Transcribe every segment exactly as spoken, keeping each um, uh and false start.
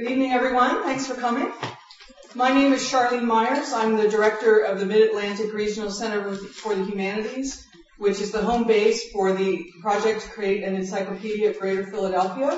Good evening, everyone. Thanks for coming. My name is Charlene Myers. I'm the director of the Mid-Atlantic Regional Center for the Humanities, which is the home base for the project to create an encyclopedia of Greater Philadelphia.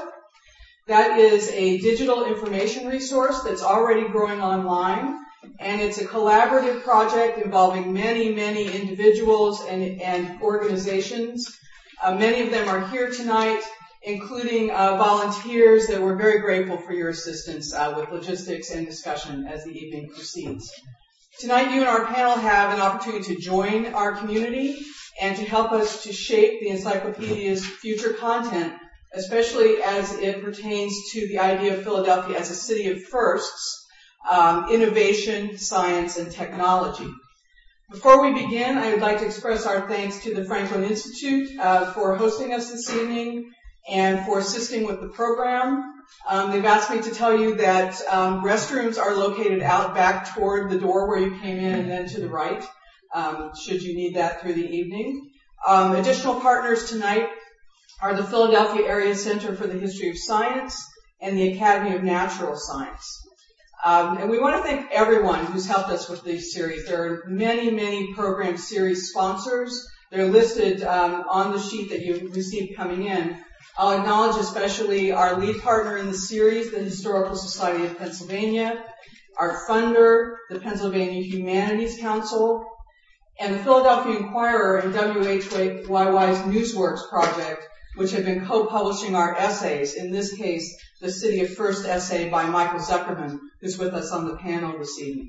That is a digital information resource that's already growing online, and it's a collaborative project involving many, many individuals and, and organizations. Uh, many of them are here tonight, including uh, volunteers that we're very grateful for your assistance uh, with logistics and discussion as the evening proceeds. Tonight, you and our panel have an opportunity to join our community and to help us to shape the encyclopedia's future content, especially as it pertains to the idea of Philadelphia as a city of firsts, um, innovation, science, and technology. Before we begin, I would like to express our thanks to the Franklin Institute uh, for hosting us this evening and for assisting with the program. Um, they've asked me to tell you that um, restrooms are located out back toward the door where you came in and then to the right, um, should you need that through the evening. Um, additional partners tonight are the Philadelphia Area Center for the History of Science and the Academy of Natural Science. Um, and we want to thank everyone who's helped us with this series. There are many, many program series sponsors. They're listed um, on the sheet that you received coming in. I'll acknowledge especially our lead partner in the series, the Historical Society of Pennsylvania, our funder, the Pennsylvania Humanities Council, and the Philadelphia Inquirer and W H Y Y's Newsworks project, which have been co-publishing our essays, in this case, the City of First essay by Michael Zuckerman, who's with us on the panel this evening.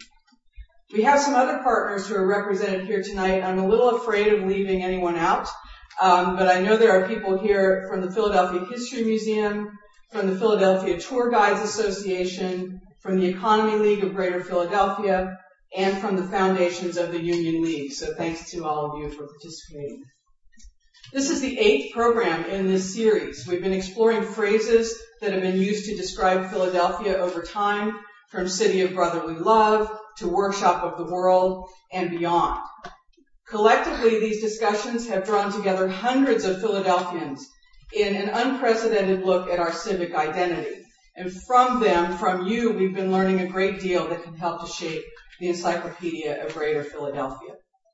We have some other partners who are represented here tonight. I'm a little afraid of leaving anyone out. Um, but I know there are people here from the Philadelphia History Museum, from the Philadelphia Tour Guides Association, from the Economy League of Greater Philadelphia, and from the foundations of the Union League. So thanks to all of you for participating. This is the eighth program in this series. We've been exploring phrases that have been used to describe Philadelphia over time, from City of Brotherly Love to Workshop of the World and beyond. Collectively, these discussions have drawn together hundreds of Philadelphians in an unprecedented look at our civic identity. And from them, from you, we've been learning a great deal that can help to shape the Encyclopedia of Greater Philadelphia.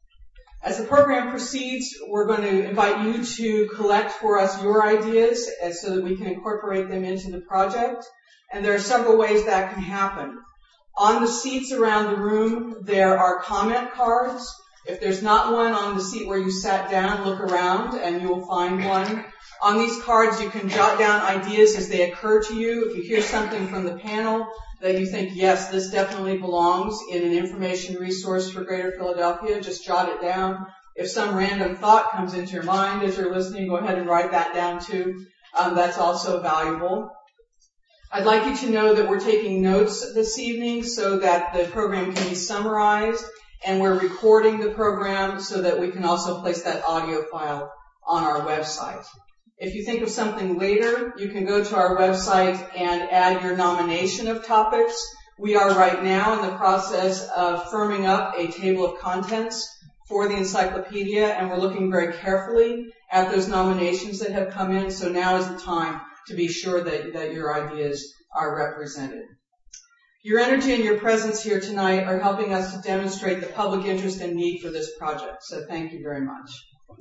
As the program proceeds, we're going to invite you to collect for us your ideas so that we can incorporate them into the project. And there are several ways that can happen. On the seats around the room, there are comment cards. If there's not one on the seat where you sat down, look around and you will find one. On these cards, you can jot down ideas as they occur to you. If you hear something from the panel that you think, yes, this definitely belongs in an information resource for Greater Philadelphia, just jot it down. If some random thought comes into your mind as you're listening, go ahead and write that down too. Um, that's also valuable. I'd like you to know that we're taking notes this evening so that the program can be summarized. And we're recording the program so that we can also place that audio file on our website. If you think of something later, you can go to our website and add your nomination of topics. We are right now in the process of firming up a table of contents for the encyclopedia, and we're looking very carefully at those nominations that have come in. So now is the time to be sure that, that your ideas are represented. Your energy and your presence here tonight are helping us to demonstrate the public interest and need for this project, so thank you very much.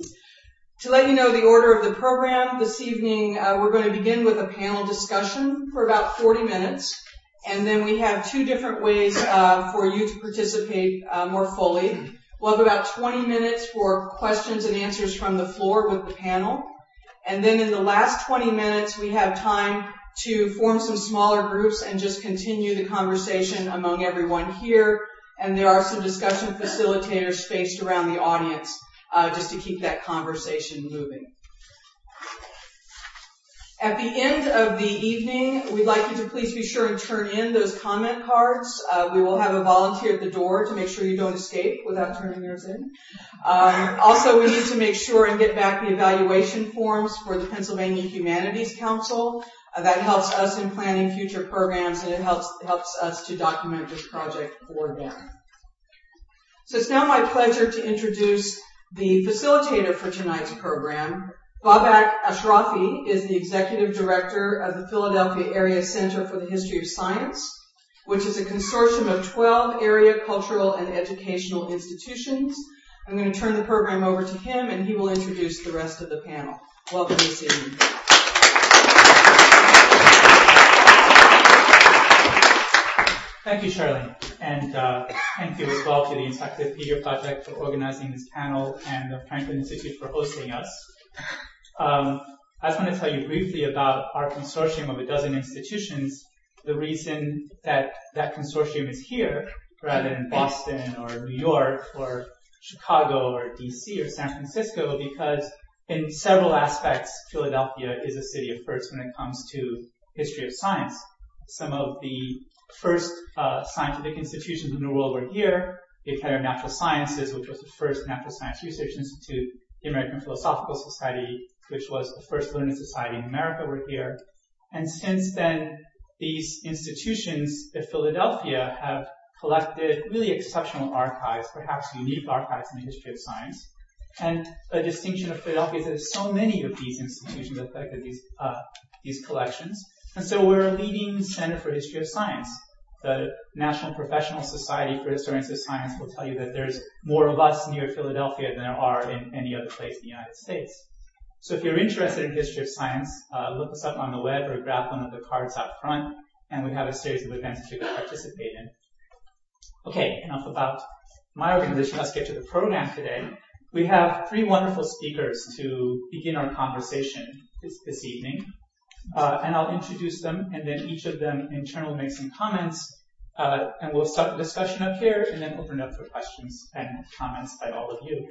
To let you know the order of the program, this evening uh, we're going to begin with a panel discussion for about forty minutes, and then we have two different ways uh, for you to participate uh, more fully. We'll have about twenty minutes for questions and answers from the floor with the panel, and then in the last twenty minutes we have time to form some smaller groups and just continue the conversation among everyone here. And there are some discussion facilitators spaced around the audience uh, just to keep that conversation moving. At the end of the evening, we'd like you to please be sure and turn in those comment cards. Uh, we will have a volunteer at the door to make sure you don't escape without turning yours in. Um, also, we need to make sure and get back the evaluation forms for the Pennsylvania Humanities Council. Uh, that helps us in planning future programs, and it helps helps us to document this project for them. So it's now my pleasure to introduce the facilitator for tonight's program, Babak Ashrafi is the Executive Director of the Philadelphia Area Center for the History of Science, which is a consortium of twelve area cultural and educational institutions. I'm going to turn the program over to him, and he will introduce the rest of the panel. Welcome this evening. Thank you, Charlene, and uh, thank you as well to the Encyclopedia Project for organizing this panel and the Franklin Institute for hosting us. Um, I just want to tell you briefly about our consortium of a dozen institutions. The reason that that consortium is here rather than Boston or New York or Chicago or D C or San Francisco, because in several aspects, Philadelphia is a city of firsts when it comes to history of science. Some of the first uh, scientific institutions in the world were here. The Academy of Natural Sciences, which was the first natural science research institute, the American Philosophical Society, which was the first learned society in America, were here. And since then, these institutions in Philadelphia have collected really exceptional archives, perhaps unique archives in the history of science. And a distinction of Philadelphia is that there's so many of these institutions that collected these, uh, these collections. And so we're a leading center for history of science. The National Professional Society for Historians of Science will tell you that there's more of us near Philadelphia than there are in any other place in the United States. So if you're interested in history of science, uh, look us up on the web or grab one of the cards out front, and we have a series of events that you can participate in. Okay, enough about my organization. Let's get to the program today. We have three wonderful speakers to begin our conversation this, this evening. Uh, and I'll introduce them, and then each of them in turn will make some comments, uh, and we'll start the discussion up here, and then open it up for questions and comments by all of you.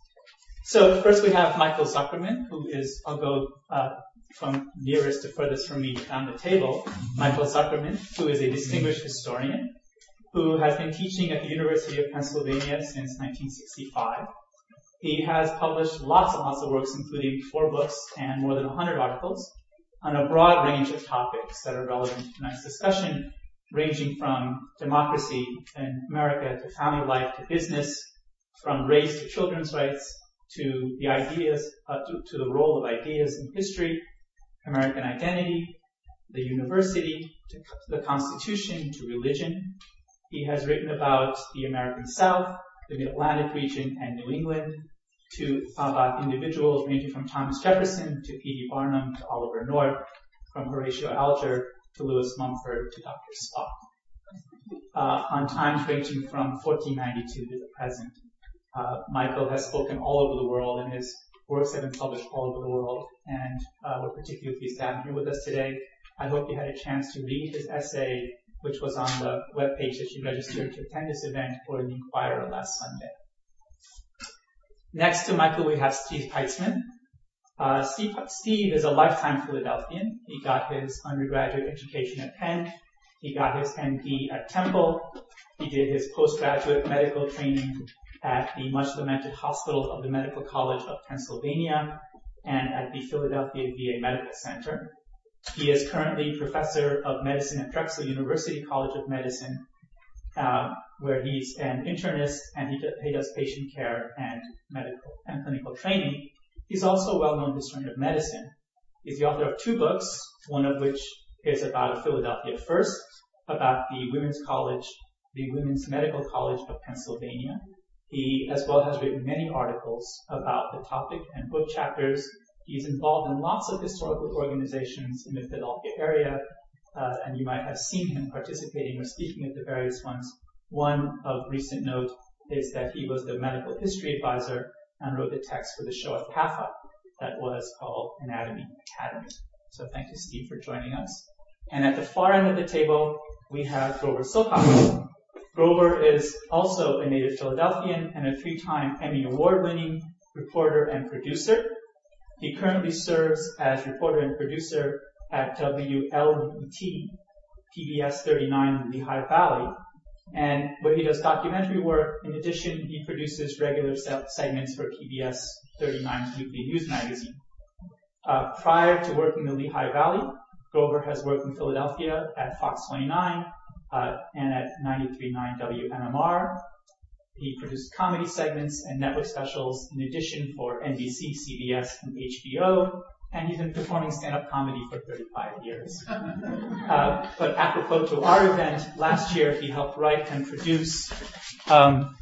So first we have Michael Zuckerman, who is, I'll go uh, from nearest to furthest from me down the table. Michael Zuckerman, who is a distinguished historian, who has been teaching at the University of Pennsylvania since nineteen sixty-five. He has published lots and lots of works, including four books and more than one hundred articles, on a broad range of topics that are relevant to tonight's discussion, ranging from democracy in America to family life to business, from race to children's rights to the ideas, uh, to, to the role of ideas in history, American identity, the university, to the Constitution, to religion. He has written about the American South, the Mid-Atlantic region, and New England, to about individuals ranging from Thomas Jefferson to P D Barnum to Oliver North, from Horatio Alger to Lewis Mumford to Doctor Spock, uh, on times ranging from fourteen ninety-two to the present. Uh, Michael has spoken all over the world, and his works have been published all over the world, and uh, we're particularly pleased to have him here with us today. I hope you had a chance to read his essay, which was on the webpage that you registered to attend this event for the Inquirer last Sunday. Next to Michael, we have Steve Heitzman. Uh, Steve, Steve is a lifetime Philadelphian. He got his undergraduate education at Penn. He got his M D at Temple. He did his postgraduate medical training at the much lamented Hospital of the Medical College of Pennsylvania and at the Philadelphia V A Medical Center. He is currently professor of medicine at Drexel University College of Medicine, uh, where he's an internist and he, do, he does patient care and medical and clinical training. He's also a well-known historian of medicine. He's the author of two books, one of which is about a Philadelphia first, about the Women's College, the Women's Medical College of Pennsylvania. He as well has written many articles about the topic and book chapters. He's involved in lots of historical organizations in the Philadelphia area, uh, and you might have seen him participating or speaking at the various ones. One of recent note is that he was the medical history advisor and wrote the text for the show at P A F A that was called Anatomy Academy. So thank you, Steve, for joining us. And at the far end of the table, we have Grover Silcox. Grover is also a native Philadelphian and a three-time Emmy Award-winning reporter and producer. He currently serves as reporter and producer at W L B T, P B S thirty-nine in Lehigh Valley. And where he does documentary work, in addition, he produces regular segments for P B S thirty-nine's weekly news magazine. Uh, prior to working in Lehigh Valley, Grover has worked in Philadelphia at Fox twenty-nine uh, and at ninety-three point nine W M M R. He produced comedy segments and network specials in addition for N B C, C B S, and H B O, and he's been performing stand-up comedy for thirty-five years. Uh, but apropos to our event, last year he helped write and produce um,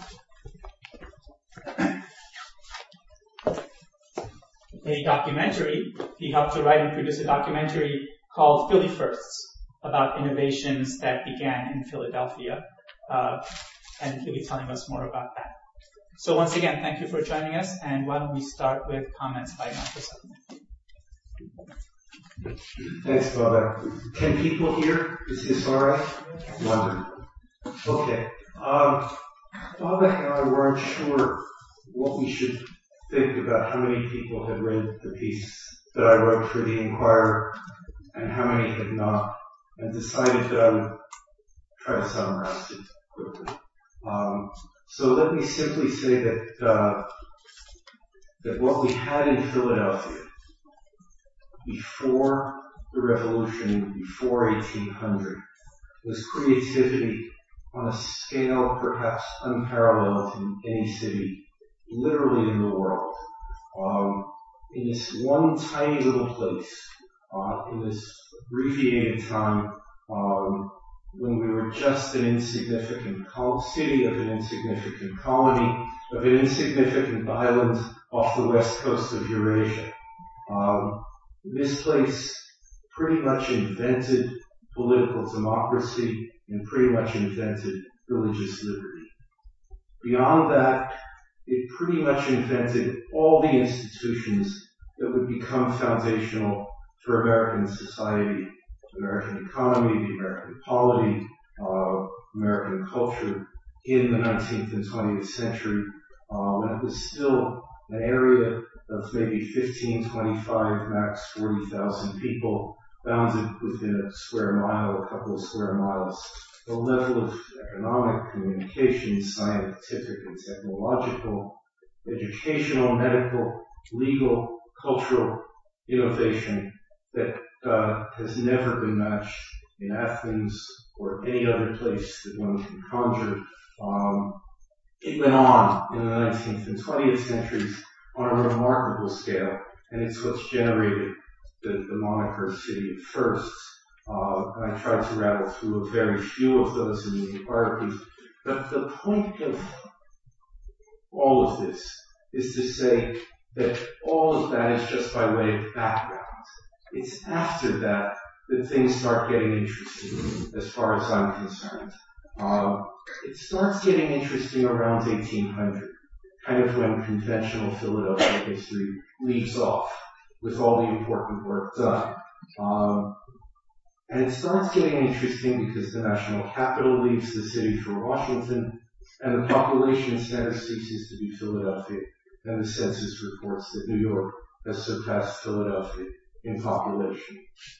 a documentary. He helped to write and produce a documentary called Philly Firsts, about innovations that began in Philadelphia. Uh, and he'll be telling us more about that. So once again, thank you for joining us, and why don't we start with comments by Michael Sutton. Thanks, Babak. Can people hear? Is this all right? Wonderful. Okay. Um, Babak and I weren't sure what we should think about how many people had read the piece that I wrote for the Inquirer and how many had not, and decided that I would try to summarize it quickly. Um, so let me simply say that uh, that what we had in Philadelphia before the revolution, before eighteen hundred, was creativity on a scale perhaps unparalleled in any city, literally in the world. Um, in this one tiny little place, uh, in this abbreviated time, um, when we were just an insignificant col- city of an insignificant colony, of an insignificant island off the west coast of Eurasia. Um, this place pretty much invented political democracy and pretty much invented religious liberty. Beyond that, it pretty much invented all the institutions that would become foundational for American society, American economy, the American polity, uh, American culture in the nineteenth and twentieth century, uh, when it was still an area of maybe fifteen, twenty-five, max forty thousand people, bounded within a square mile, a couple of square miles. The level of economic, communication, scientific and technological, educational, medical, legal, cultural innovation that uh, has never been matched in Athens or any other place that one can conjure. Um, it went on in the nineteenth and twentieth centuries on a remarkable scale, and it's what's generated the, the moniker City of Firsts. Uh, and I tried to rattle through a very few of those in the Inquirer piece. But the point of all of this is to say that all of that is just by way of background. It's after that that things start getting interesting, as far as I'm concerned. Uh, it starts getting interesting around eighteen hundred, kind of when conventional Philadelphia history leaves off with all the important work done. Um, and it starts getting interesting because the national capital leaves the city for Washington, and the population center ceases to be Philadelphia, and the census reports that New York has surpassed Philadelphia in population.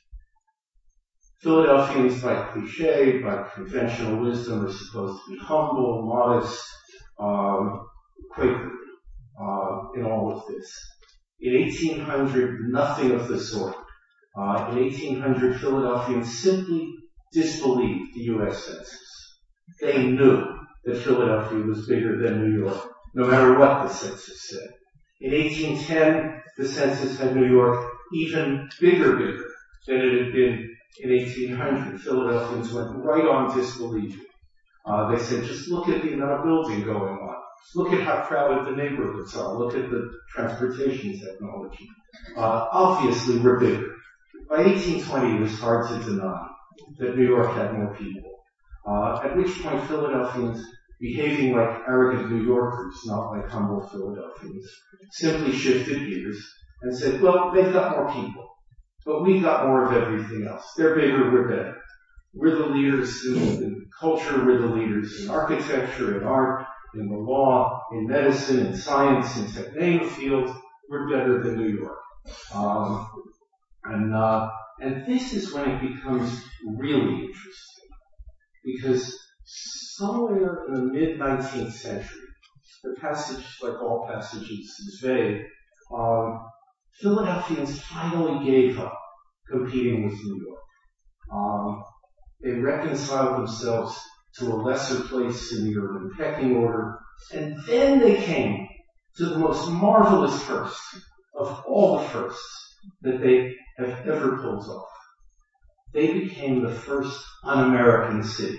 Philadelphians, by cliche, by conventional wisdom, are supposed to be humble, modest, um, Quaker uh, in all of this. In eighteen hundred, nothing of the sort. Uh, in eighteen hundred, Philadelphians simply disbelieved the U S Census. They knew that Philadelphia was bigger than New York, no matter what the census said. In eighteen ten, the census had New York even bigger, bigger than it had been in eighteen hundred. Philadelphians went right on disbelieving. Uh, they said, just look at the amount of building going on. Look at how crowded the neighborhoods are. Look at the transportation technology. Uh, obviously, we're bigger. By eighteen twenty, it was hard to deny that New York had more people. Uh, at which point, Philadelphians, behaving like arrogant New Yorkers, not like humble Philadelphians, simply shifted gears and said, well, they've got more people, but we've got more of everything else. They're bigger, we're better. We're the leaders in, in culture, we're the leaders in architecture, in art, in the law, in medicine, in science, in tech, name a field, we're better than New York. Um, and, uh, and this is when it becomes really interesting, because somewhere in the mid-nineteenth century, the passage, like all passages, is vague, um, Philadelphians finally gave up competing with New York. Um, they reconciled themselves to a lesser place in the urban pecking order, and then they came to the most marvelous first of all the firsts that they have ever pulled off. They became the first un-American city.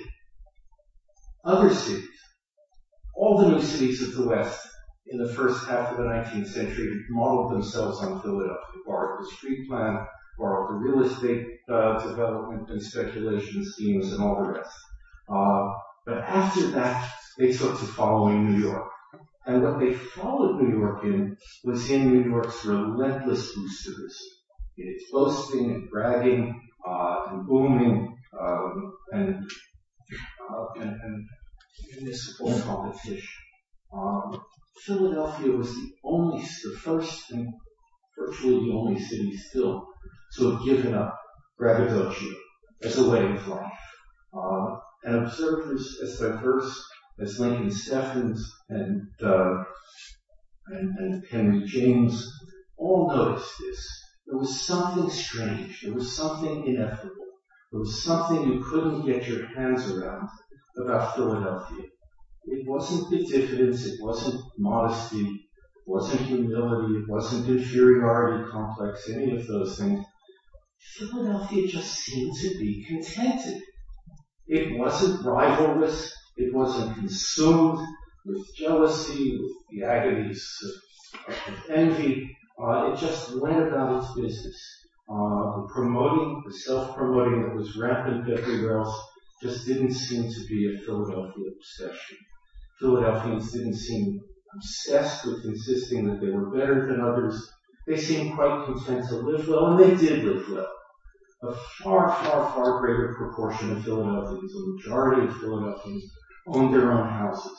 Other cities, all the new cities of the West in the first half of the nineteenth century modeled themselves on Philadelphia, borrowed the street plan, borrowed the real estate uh, development and speculation schemes and all the rest. Uh, but after that, they took to following New York. And what they followed New York in was in New York's relentless boosterism, in its boasting and bragging uh, and booming um, and, uh, and, and municipal competition. Um, Philadelphia was the only, the first and virtually the only city still to have given up braggadocio as a way of life. Uh, and observers as diverse as Lincoln Steffens and, uh, and, and Henry James all noticed this. There was something strange. There was something ineffable. There was something you couldn't get your hands around about Philadelphia. It wasn't the diffidence, it wasn't modesty, it wasn't humility, it wasn't inferiority complex, any of those things. Philadelphia just seemed to be contented. It wasn't rivalrous, it wasn't consumed with jealousy, with the agonies of, of envy. Uh, it just went about its business. Uh, the promoting, the self-promoting that was rampant everywhere else just didn't seem to be a Philadelphia obsession. Philadelphians didn't seem obsessed with insisting that they were better than others. They seemed quite content to live well, and they did live well. A far, far, far greater proportion of Philadelphians, a majority of Philadelphians, owned their own houses.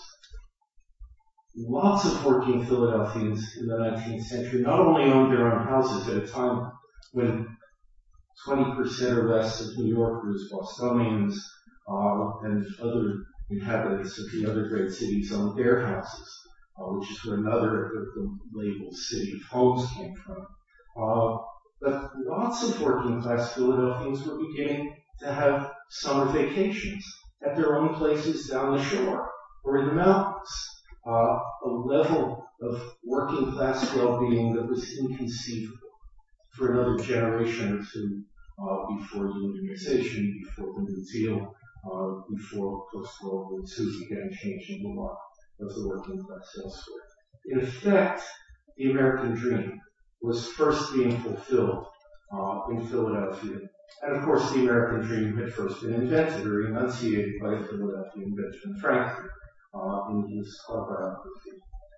Lots of working Philadelphians in the nineteenth century not only owned their own houses at a time when twenty percent or less of New Yorkers, Bostonians, uh, and other inhabitants of the other great cities owned their houses, uh, which is where another of the, the labels city of homes came from. Uh, but lots of working class Philadelphians were beginning to have summer vacations at their own places down the shore or in the mountains. Uh, a level of working class well-being that was inconceivable for another generation or two uh, before unionization, before the New Deal, uh, before post-World War Two began changing the lot of the working class elsewhere. In effect, the American dream was first being fulfilled uh, in Philadelphia. And of course, the American dream had first been invented or enunciated by a Philadelphian, Benjamin Franklin, uh, in his autobiography.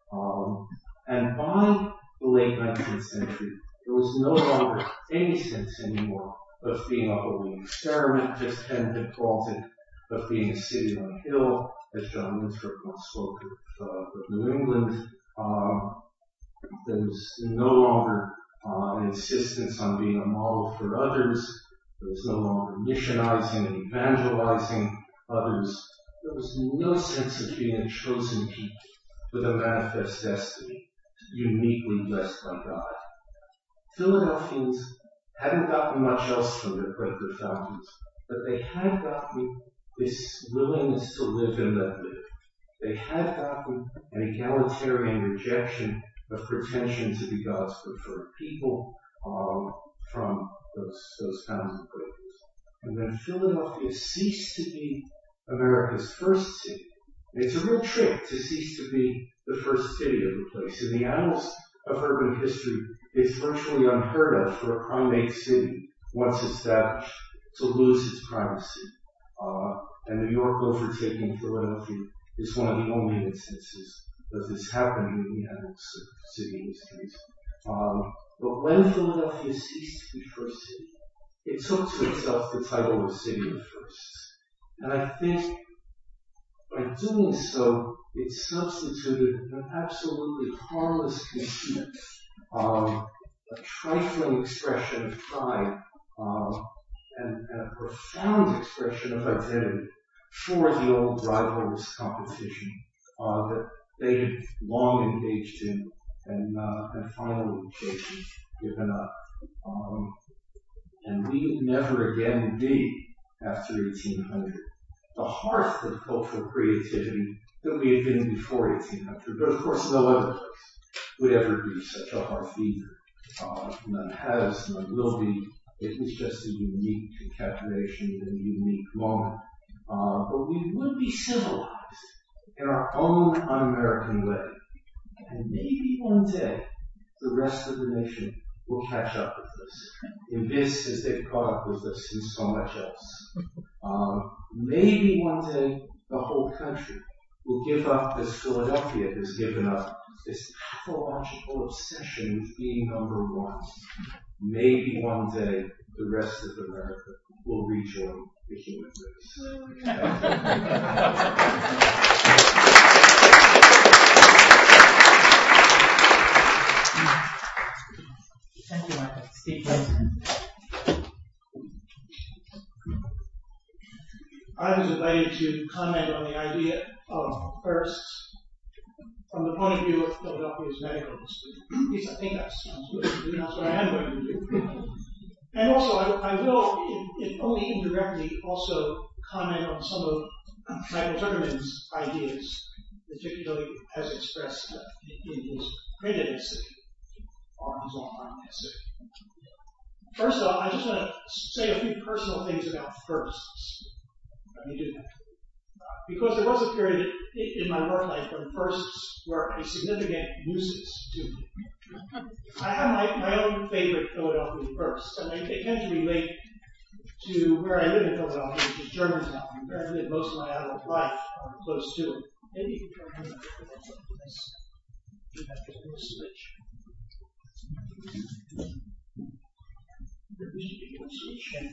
Um, and by the late nineteenth century, there was no longer any sense anymore of being a holy experiment, as Penn had called it, of being a city on a hill, as John Winthrop once spoke of, uh, of New England. Um, there was no longer uh, an insistence on being a model for others. There was no longer missionizing and evangelizing others. There was no sense of being a chosen people with a manifest destiny, uniquely blessed by God. Philadelphians hadn't gotten much else from their Quaker founders, but they had gotten this willingness to live and let live. They had gotten an egalitarian rejection of pretension to be God's preferred people um, from those, those founding Quakers. And when Philadelphia ceased to be America's first city, it's a real trick to cease to be the first city of a place. In the annals of urban history, it's virtually unheard of for a primate city, once established, to lose its primacy. Uh, and New York overtaking Philadelphia is one of the only instances of this happening in the annals of city histories. Um, but when Philadelphia ceased to be first city, it took to itself the title of city of firsts. And I think by doing so, it substituted an absolutely harmless conceit, um, a trifling expression of pride, um, and, and a profound expression of identity for the old rivalrous competition uh, that they had long engaged in and, uh, and finally shaken, given up. Um, and we would never again be, after eighteen hundred, the hearth of cultural creativity that we had been before eighteen hundred. But of course, no other place would ever be such a hearth either. Uh, none has, none will be. It was just a unique confabulation and a unique moment. Uh, but we would be civilized in our own un-American way. And maybe one day, the rest of the nation will catch up with us in this as they've caught up with us in so much else. Um, maybe one day the whole country will give up as Philadelphia has given up this pathological obsession with being number one. Maybe one day the rest of America will rejoin the human race. Thank you, Michael. Steve, please. I was invited to comment on the idea of firsts from the point of view of Philadelphia's medical history. At least I think that sounds good. That's what I am going to do. And also, I, I will, if, if only indirectly, also comment on some of Michael Zuckerman's ideas, particularly as expressed in his printed essay or his online essay. First off, I just want to say a few personal things about firsts. Let me do that. Because there was a period in my work life when firsts were a significant nuisance to me. I have my, my own favorite Philadelphia firsts, and they, they tend to relate to where I live in Philadelphia, which is Germantown, where I lived most of my adult life, or close to it. Maybe you can try to do that switch. Switch.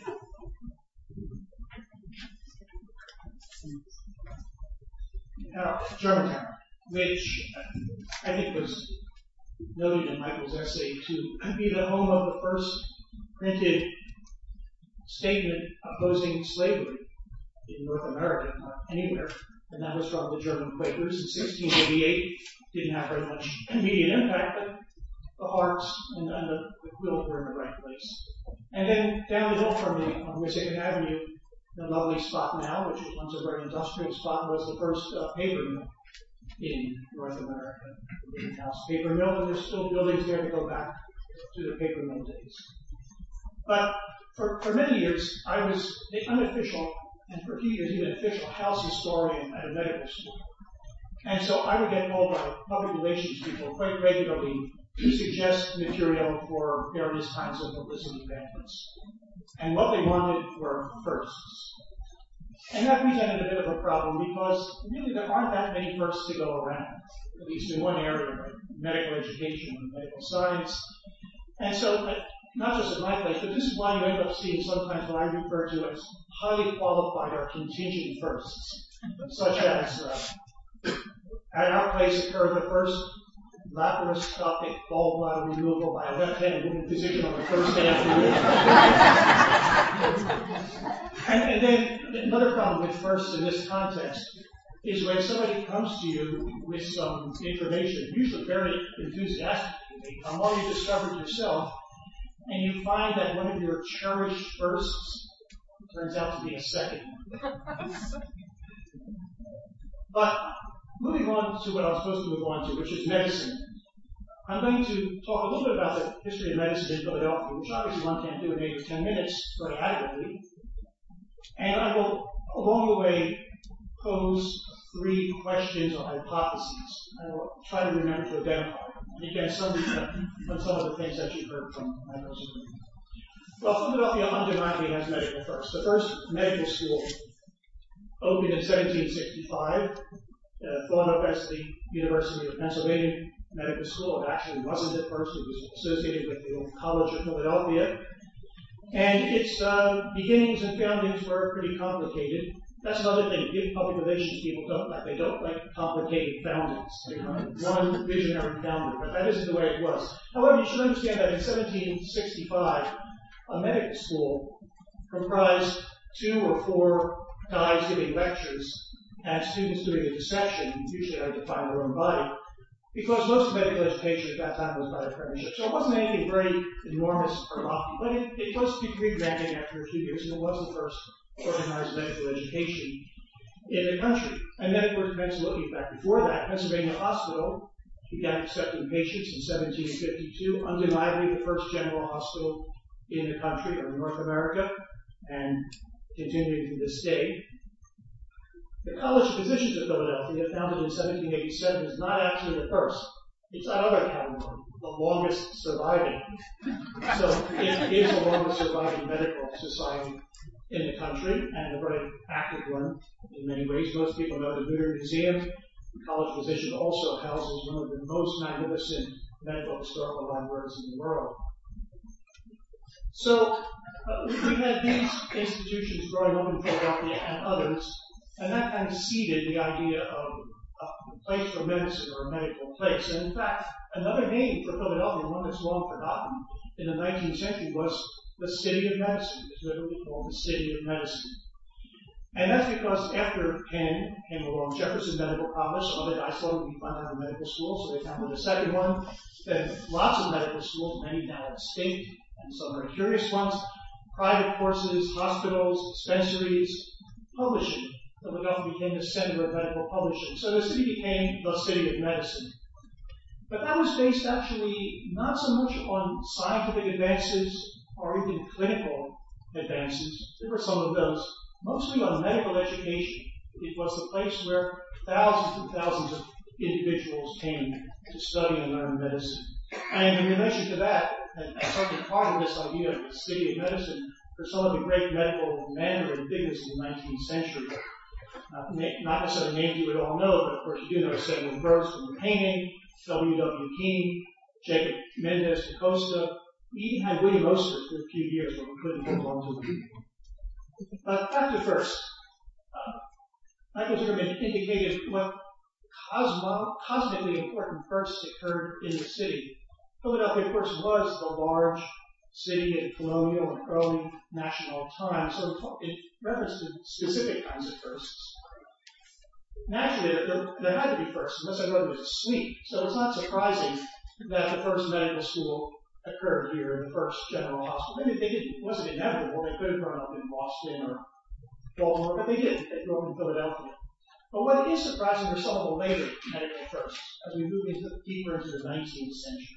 Now, Germantown, which I think was noted in Michael's essay to be the home of the first printed statement opposing slavery in North America, not anywhere, and that was from the German Quakers in sixteen eighty-eight. Didn't have very much immediate impact, but the hearts and, and the, the quilt were in the right place. And then down the hill from me on Wissahickon Avenue, the lovely spot now, which was once a very industrial spot, was the first uh, paper mill in North America. The Rittenhouse Paper Mill, and there's still buildings there that go back to the paper mill days. But for, for many years, I was the unofficial, and for a few years even official, house historian at a medical school. And so I would get called by public relations people quite regularly to suggest material for various kinds of publicity pamphlets. And what they wanted were firsts. And that presented a bit of a problem because really there aren't that many firsts to go around, at least in one area, like medical education and medical science. And so, uh, not just at my place, but this is why you end up seeing sometimes what I refer to as highly qualified or contingent firsts, such as uh, at our place occurred the first laparoscopic gallbladder removal by a left-handed woman physician on the first day after and, and then another problem with firsts in this context is when somebody comes to you with some information, usually very enthusiastically, they come while you discovered yourself, and you find that one of your cherished firsts turns out to be a second one. But moving on to what I was supposed to move on to, which is medicine. I'm going to talk a little bit about the history of medicine in Philadelphia, which obviously one can't do in eight or ten minutes very adequately. And I will, along the way, pose three questions or hypotheses. I will try to remember to identify them. And again, some on some of the things that you've heard from my presentation. Well, Philadelphia undeniably has medical first. The first medical school opened in seventeen sixty-five, uh, thought of as the University of Pennsylvania Medical School. It actually wasn't at first. It was associated with the Old College of Philadelphia. And its uh, beginnings and foundings were pretty complicated. That's another thing. Big public relations people don't like. They don't like complicated foundings. They want one visionary founder, but that isn't the way it was. However, you should understand that in seventeen sixty-five, a medical school comprised two or four guys giving lectures and students doing a dissection, usually had to find their own body, because most medical education at that time was by apprenticeship. So it wasn't anything very enormous or lofty, but it, it was degree granting after a few years, and it was the first organized medical education in the country. And then, of course, Pennsylvania, in fact, before that, Pennsylvania Hospital began accepting patients in seventeen fifty-two, undeniably the first general hospital in the country or in North America, and continuing to this day. The College of Physicians of Philadelphia, founded in seventeen eighty-seven, is not actually the first. It's that other category, the longest surviving. So it is the longest surviving medical society in the country, and a very active one in many ways. Most people know the Goodyear Museum. The College of Physicians also houses one of the most magnificent medical historical libraries in the world. So uh, we had these institutions growing up in Philadelphia and others, and that kind of seeded the idea of a place for medicine or a medical place. And in fact, another name for Philadelphia, one that's long forgotten in the nineteenth century, was the City of Medicine. It's literally called the City of Medicine. And that's because after Penn came along, Jefferson Medical College, some other guys thought it would be fun to have a medical school, so they founded a second one. Then lots of medical schools, many now extinct, and some very curious ones, private courses, hospitals, dispensaries, publishing. Philadelphia became the center of medical publishing. So the city became the City of Medicine. But that was based actually not so much on scientific advances or even clinical advances. There were some of those. Mostly on medical education. It was the place where thousands and thousands of individuals came to study and learn medicine. And in relation to that, and certainly part of this idea of the City of Medicine for some of the great medical Mandarin figures in the nineteenth century. Uh, not necessarily names you would all know, but of course you do know Samuel Gross from the painting, W W King, Jacob Mendez da Costa. We even had William Oster for a few years, but we couldn't hold on to him. But back to first. Uh, Michael Zuckerman indicated what cosmo- cosmically important first occurred in the city. Philadelphia, of course, was the large city in colonial and early national times, so in reference to specific kinds of firsts. Naturally, there, there had to be firsts, unless everybody was asleep. So it's not surprising that the first medical school occurred here, the first general hospital. Maybe they didn't, it wasn't inevitable. They could have grown up in Boston or Baltimore, but they didn't. They grew up in Philadelphia. But what is surprising are some of the later medical firsts as we move into, deeper into the nineteenth century.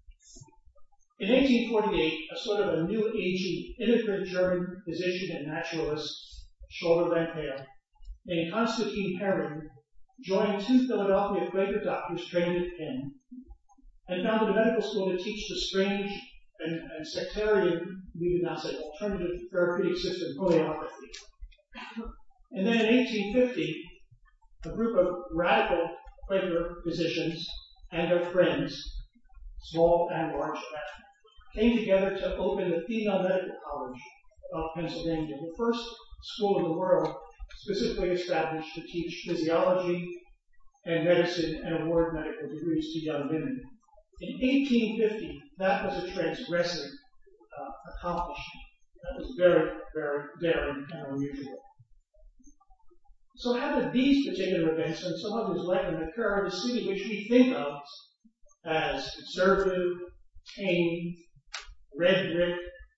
In eighteen forty-eight, a sort of a new age immigrant German physician and naturalist, shoulder-length hair, named Konstantin Herring, joined two Philadelphia Quaker doctors trained at Penn and founded a medical school to teach the strange and, and sectarian, we would now say, alternative therapeutic system, homeopathy. And then in eighteen fifty, a group of radical Quaker physicians and their friends, small and large, came together to open the Female Medical College of Pennsylvania, the first school in the world specifically established to teach physiology and medicine and award medical degrees to young women. In eighteen fifty, that was a transgressive uh, accomplishment. That was very, very daring and unusual. So how did these particular events and some others like them occur in a city which we think of as conservative, tame, red brick,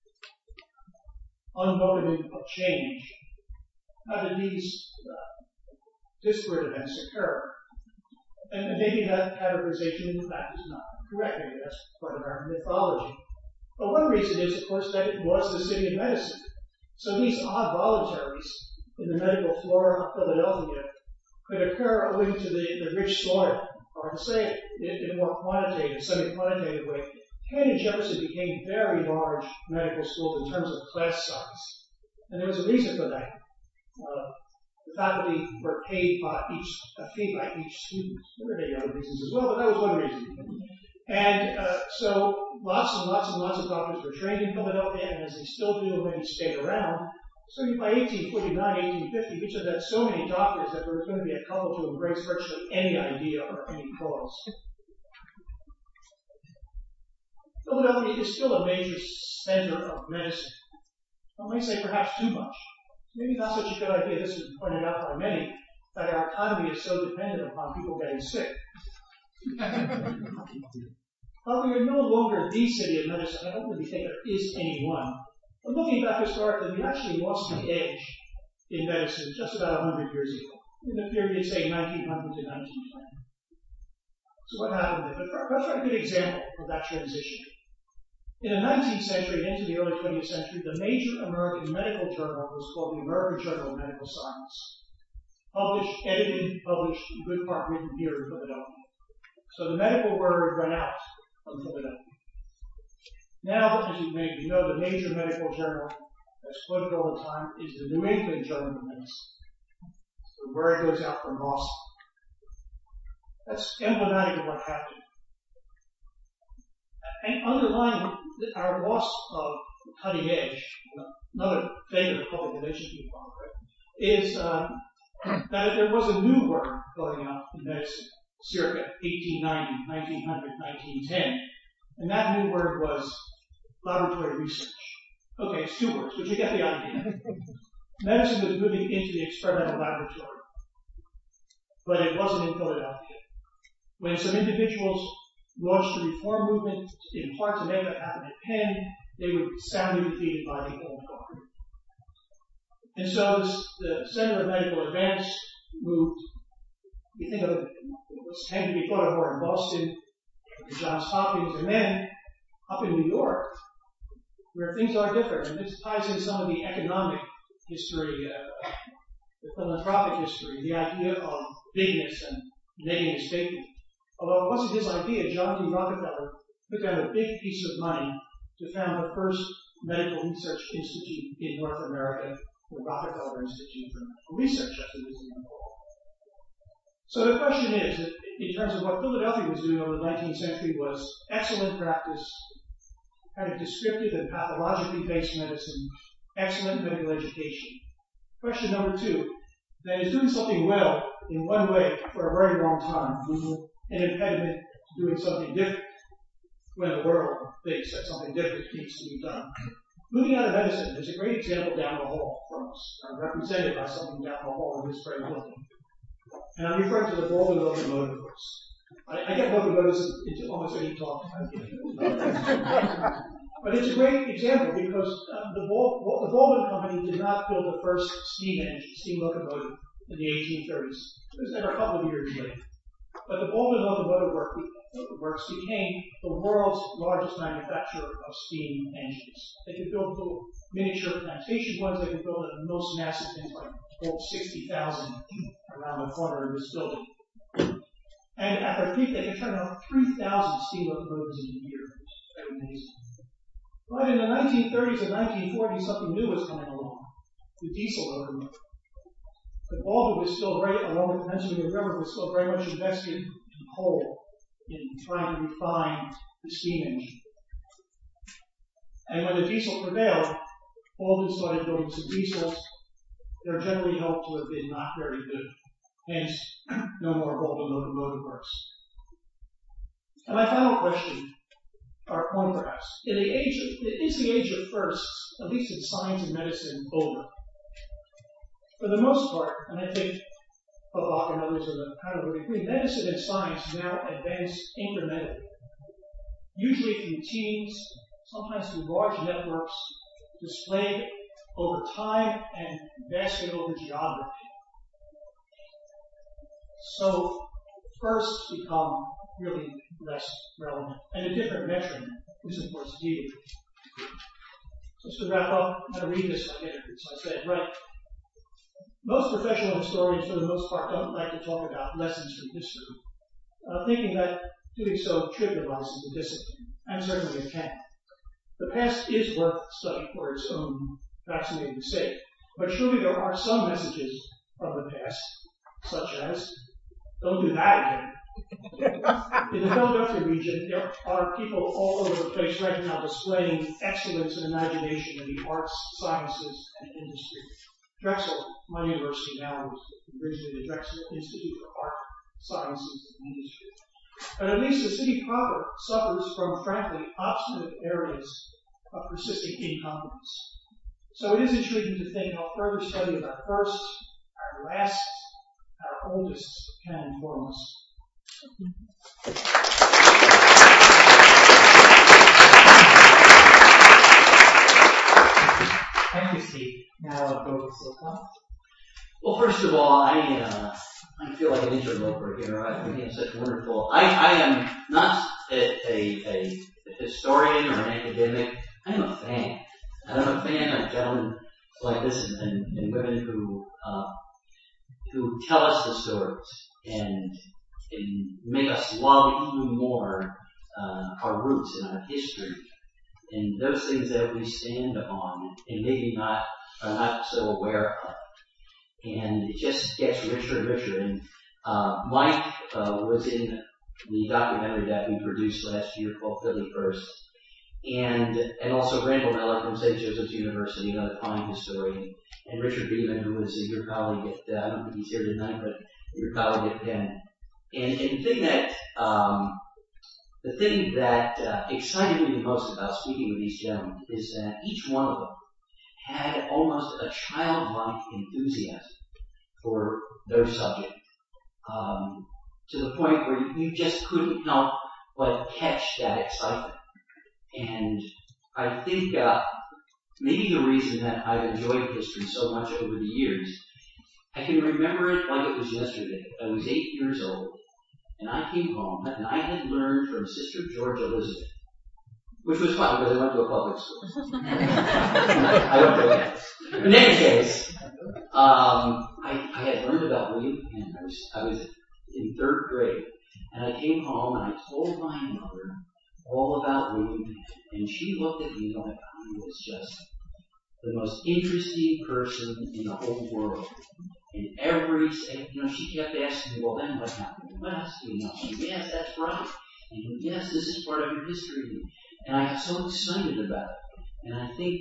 unwelcoming of change? How did these uh, disparate events occur? And maybe that categorization in fact is not correct. Maybe that's part of our mythology. But one reason is, of course, that it was the city of medicine. So these odd voluntaries in the medical flora of Philadelphia could occur owing to the, the rich soil, or to say it in a more quantitative, semi-quantitative way. Penn and Jefferson became very large medical schools in terms of class size. And there was a reason for that. Uh, the faculty were paid by each, a fee by each student. There were many other reasons as well, but that was one reason. And uh, so lots and lots and lots of doctors were trained in Philadelphia, and as they still do, many stayed around. So by eighteen forty-nine, eighteen fifty, we just had so many doctors that there was going to be a couple to embrace virtually any idea or any cause. Philadelphia is still a major center of medicine. I might say perhaps too much. Maybe not such a good idea. This has been pointed out by many, that our economy is so dependent upon people getting sick. But we are no longer the city of medicine. I don't really think there is any one. But looking back historically, we actually lost the edge in medicine just about one hundred years ago, in the period, say, nineteen hundred to nineteen twenty. So what happened there? But let's try a good example of that transition. In the nineteenth century and into the early twentieth century, the major American medical journal was called the American Journal of Medical Science. Published, edited, published, in good part written here in Philadelphia. So the medical word went out from Philadelphia. Now, as you may know, the major medical journal that's quoted all the time is the New England Journal of Medicine. The word goes out from Boston. That's emblematic of what happened. And underlying our loss of cutting edge, another favorite public relations people, is uh, that there was a new word going out in medicine, circa eighteen ninety, nineteen hundred, nineteen ten, and that new word was laboratory research. Okay, it's two words, but you get the idea. Medicine was moving into the experimental laboratory, but it wasn't in Philadelphia. When some individuals launched a reform movement in part to make that happen at Penn, they were soundly defeated by the old guard. And so this, the Center of Medical Advance moved, you think of it, it was tend to be thought of more in Boston, to Johns Hopkins, and then up in New York, where things are different. And this ties in some of the economic history, uh, the philanthropic history, the idea of bigness and making a statement. Although it wasn't his idea, John D. Rockefeller put down a big piece of money to found the first medical research institute in North America, the Rockefeller Institute for Medical Research, as it was called. So the question is, that in terms of what Philadelphia was doing over the nineteenth century was excellent practice, kind of descriptive and pathologically based medicine, excellent medical education. Question number two, that is doing something well in one way for a very long time, an impediment to doing something different when the world thinks that something different needs to be done. Moving out of medicine, there's a great example down the hall from us, uh, represented by something down the hall in this very building. And I'm referring to the Baldwin Locomotive Works. I, I get locomotives into almost any talk I give. But it's a great example because uh, the, Bal- the Baldwin Company did not build the first steam engine, steam locomotive in the eighteen thirties. It was never a couple of years late. But the Baldwin Locomotive work, Works became the world's largest manufacturer of steam engines. They could build little miniature plantation ones. They could build the most massive things like hold sixty thousand around the corner of this building. And at their peak, they could turn out three thousand steam locomotives in a year. Very amazing. But in the nineteen thirties and nineteen forties, something new was coming along. The diesel locomotive. But Baldwin was still very, along with the Pennsylvania River, was still very much invested in coal, in trying to refine the steam engine. And when the diesel prevailed, Baldwin started building some diesels. They're generally held to have been not very good. Hence, no more Baldwin Locomotive Works. And my final question, or point perhaps, in the age of, is the age of firsts, at least in science and medicine, over? For the most part, and I think Babak and others in the panel would agree, medicine and science now advance incrementally, usually through teams, sometimes through large networks, displayed over time and vastly over geography. So firsts become really less relevant, and a different metric is, of course, needed. Just to wrap up, I'm going to read this like it, so I said, right. Most professional historians, for the most part, don't like to talk about lessons from history, uh, thinking that doing so trivializes the discipline, and certainly it can. The past is worth study for its own fascinating sake, but surely there are some messages from the past, such as, don't do that again. In the Philadelphia region, there are people all over the place right now displaying excellence and imagination in the arts, sciences, and industry. Drexel, my university now, was originally the Drexel Institute for Art, Sciences, and Industry. But at least the city proper suffers from, frankly, obstinate areas of persisting incompetence. So it is intriguing to think how further study of our first, our last, our oldest can inform us. Thank you, Steve. Now I'll go to Silka. Well, first of all, I uh, I feel like an interloper here. I think it's such wonderful. I, I am not a, a, a historian or an academic. I am a fan. And I'm a fan of gentlemen like this and, and, and women who uh, who tell us the stories and, and make us love even more uh, our roots and our history and those things that we stand on and maybe not are not so aware of. And it just gets richer and richer. And uh, Mike uh, was in the documentary that we produced last year called Philly First. And and also Randall Miller from Saint Joseph's University, another fine historian, and Richard Beeman, who was your colleague at, uh, I don't think he's here tonight, but your colleague at Penn. And, and the thing that, um, the thing that uh, excited me the most about speaking with these gentlemen is that each one of them had almost a childlike enthusiasm for their subject, um, to the point where you just couldn't help but catch that excitement. And I think uh, maybe the reason that I've enjoyed history so much over the years, I can remember it like it was yesterday. I was eight years old, and I came home, and I had learned from Sister George Elizabeth, which was fun because I went to a public school. I don't know that. In any case, um, I, I had learned about William Penn. I was, I was in third grade, and I came home and I told my mother all about William Penn, and she looked at me like I was just the most interesting person in the whole world. And every, you know, she kept asking me, well, then what happened? What else do you know? She said, yes, that's right. And yes, this is part of your history. And I got so excited about it. And I think,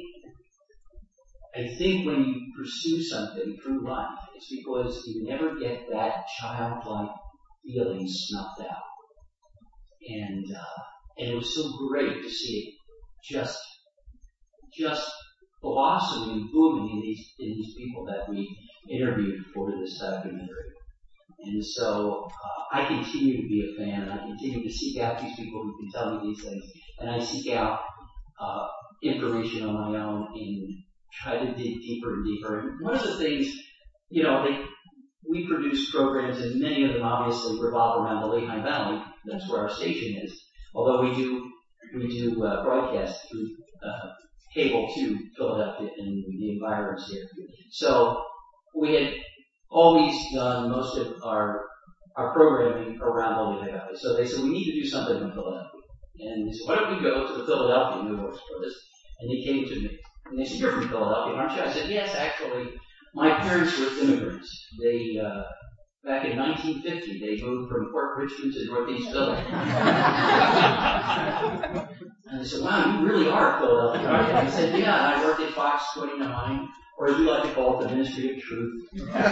I think when you pursue something through life, it's because you never get that childlike feeling snuffed out. And, uh, and it was so great to see it just, just blossoming and blooming in these, in these people that we interviewed for this documentary. And so, uh, I continue to be a fan, and I continue to seek out these people who can tell me these things. And I seek out, uh, information on my own and try to dig deeper and deeper. And one of the things, you know, they, we produce programs, and many of them obviously revolve around the Lehigh Valley. That's where our station is. Although we do, we do uh, broadcast through uh, cable to Philadelphia and the environs here. So we had always done most of our our programming around the Lehigh Valley. So they said we need to do something in Philadelphia, and they said, why don't we go to the Philadelphia New York for this? And they came to me and they said, you're from Philadelphia, aren't you? I said, yes, actually, my parents were immigrants. They uh, Back in nineteen fifty, they moved from Port Richmond to Northeast Philly. And I said, wow, you really are Philadelphia, aren't you? I said, yeah, and I worked at Fox twenty-nine, or as we like to call it, the Ministry of Truth.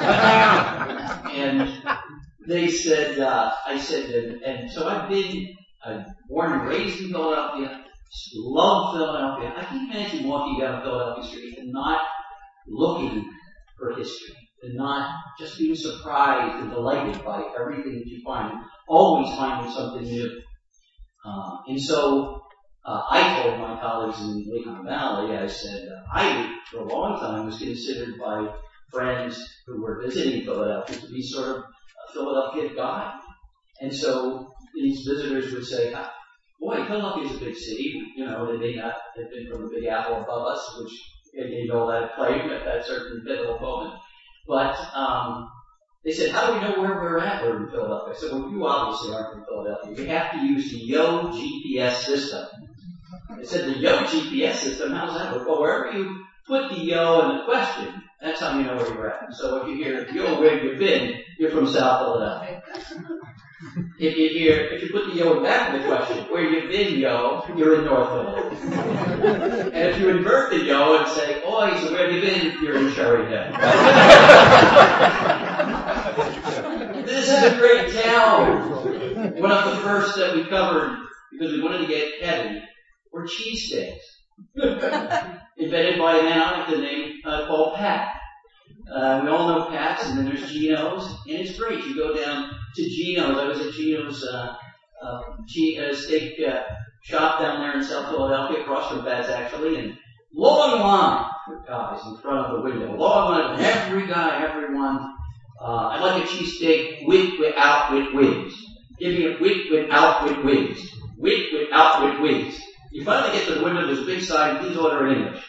And they said, uh, I said, and, and so I've been uh, born and raised in Philadelphia, love Philadelphia. I can imagine walking down Philadelphia Street and not looking for history, and not just being surprised and delighted by everything that you find, always finding something new. Uh, and so uh, I told my colleagues in Lehigh Valley, I said, uh, I, for a long time, was considered by friends who were visiting Philadelphia to be sort of a Philadelphia guide. And so these visitors would say, boy, Philadelphia's a big city. You know, they may not have been from the Big Apple above us, which you know that claim at that certain pivotal moment. But um, they said, how do we know where we're at? We're in Philadelphia. I said, well, you obviously aren't from Philadelphia. You have to use the Yo G P S system. They said, the Yo G P S system, how does that work? Well, wherever you put the Yo in the question, that's how you know where you're at. So if you hear, Yo, where you been, you're from South Philadelphia. If you hear, if you put the Yo back in the question, where you been, Yo, you're in North Philadelphia. And if you invert the Yo and say, oi, so where you been, you're in Sheridan. This is a great town. One of the first that we covered, because we wanted to get heavy, were cheesesteaks. Invented by a man I named uh, called Pat. Uh, we all know Pat's, and then there's Gino's, and it's great. You go down to Gino's. I was at Gino's uh, uh, G, uh, steak uh, shop down there in South Philadelphia, across from Pat's actually, and long line of guys in front of the window. Long line of every guy, everyone. Uh, I'd like a cheesesteak with, without, with wings. Give me a with, without, with wings. With, without, with wings. You finally get to the window, there's a big sign, please order in English.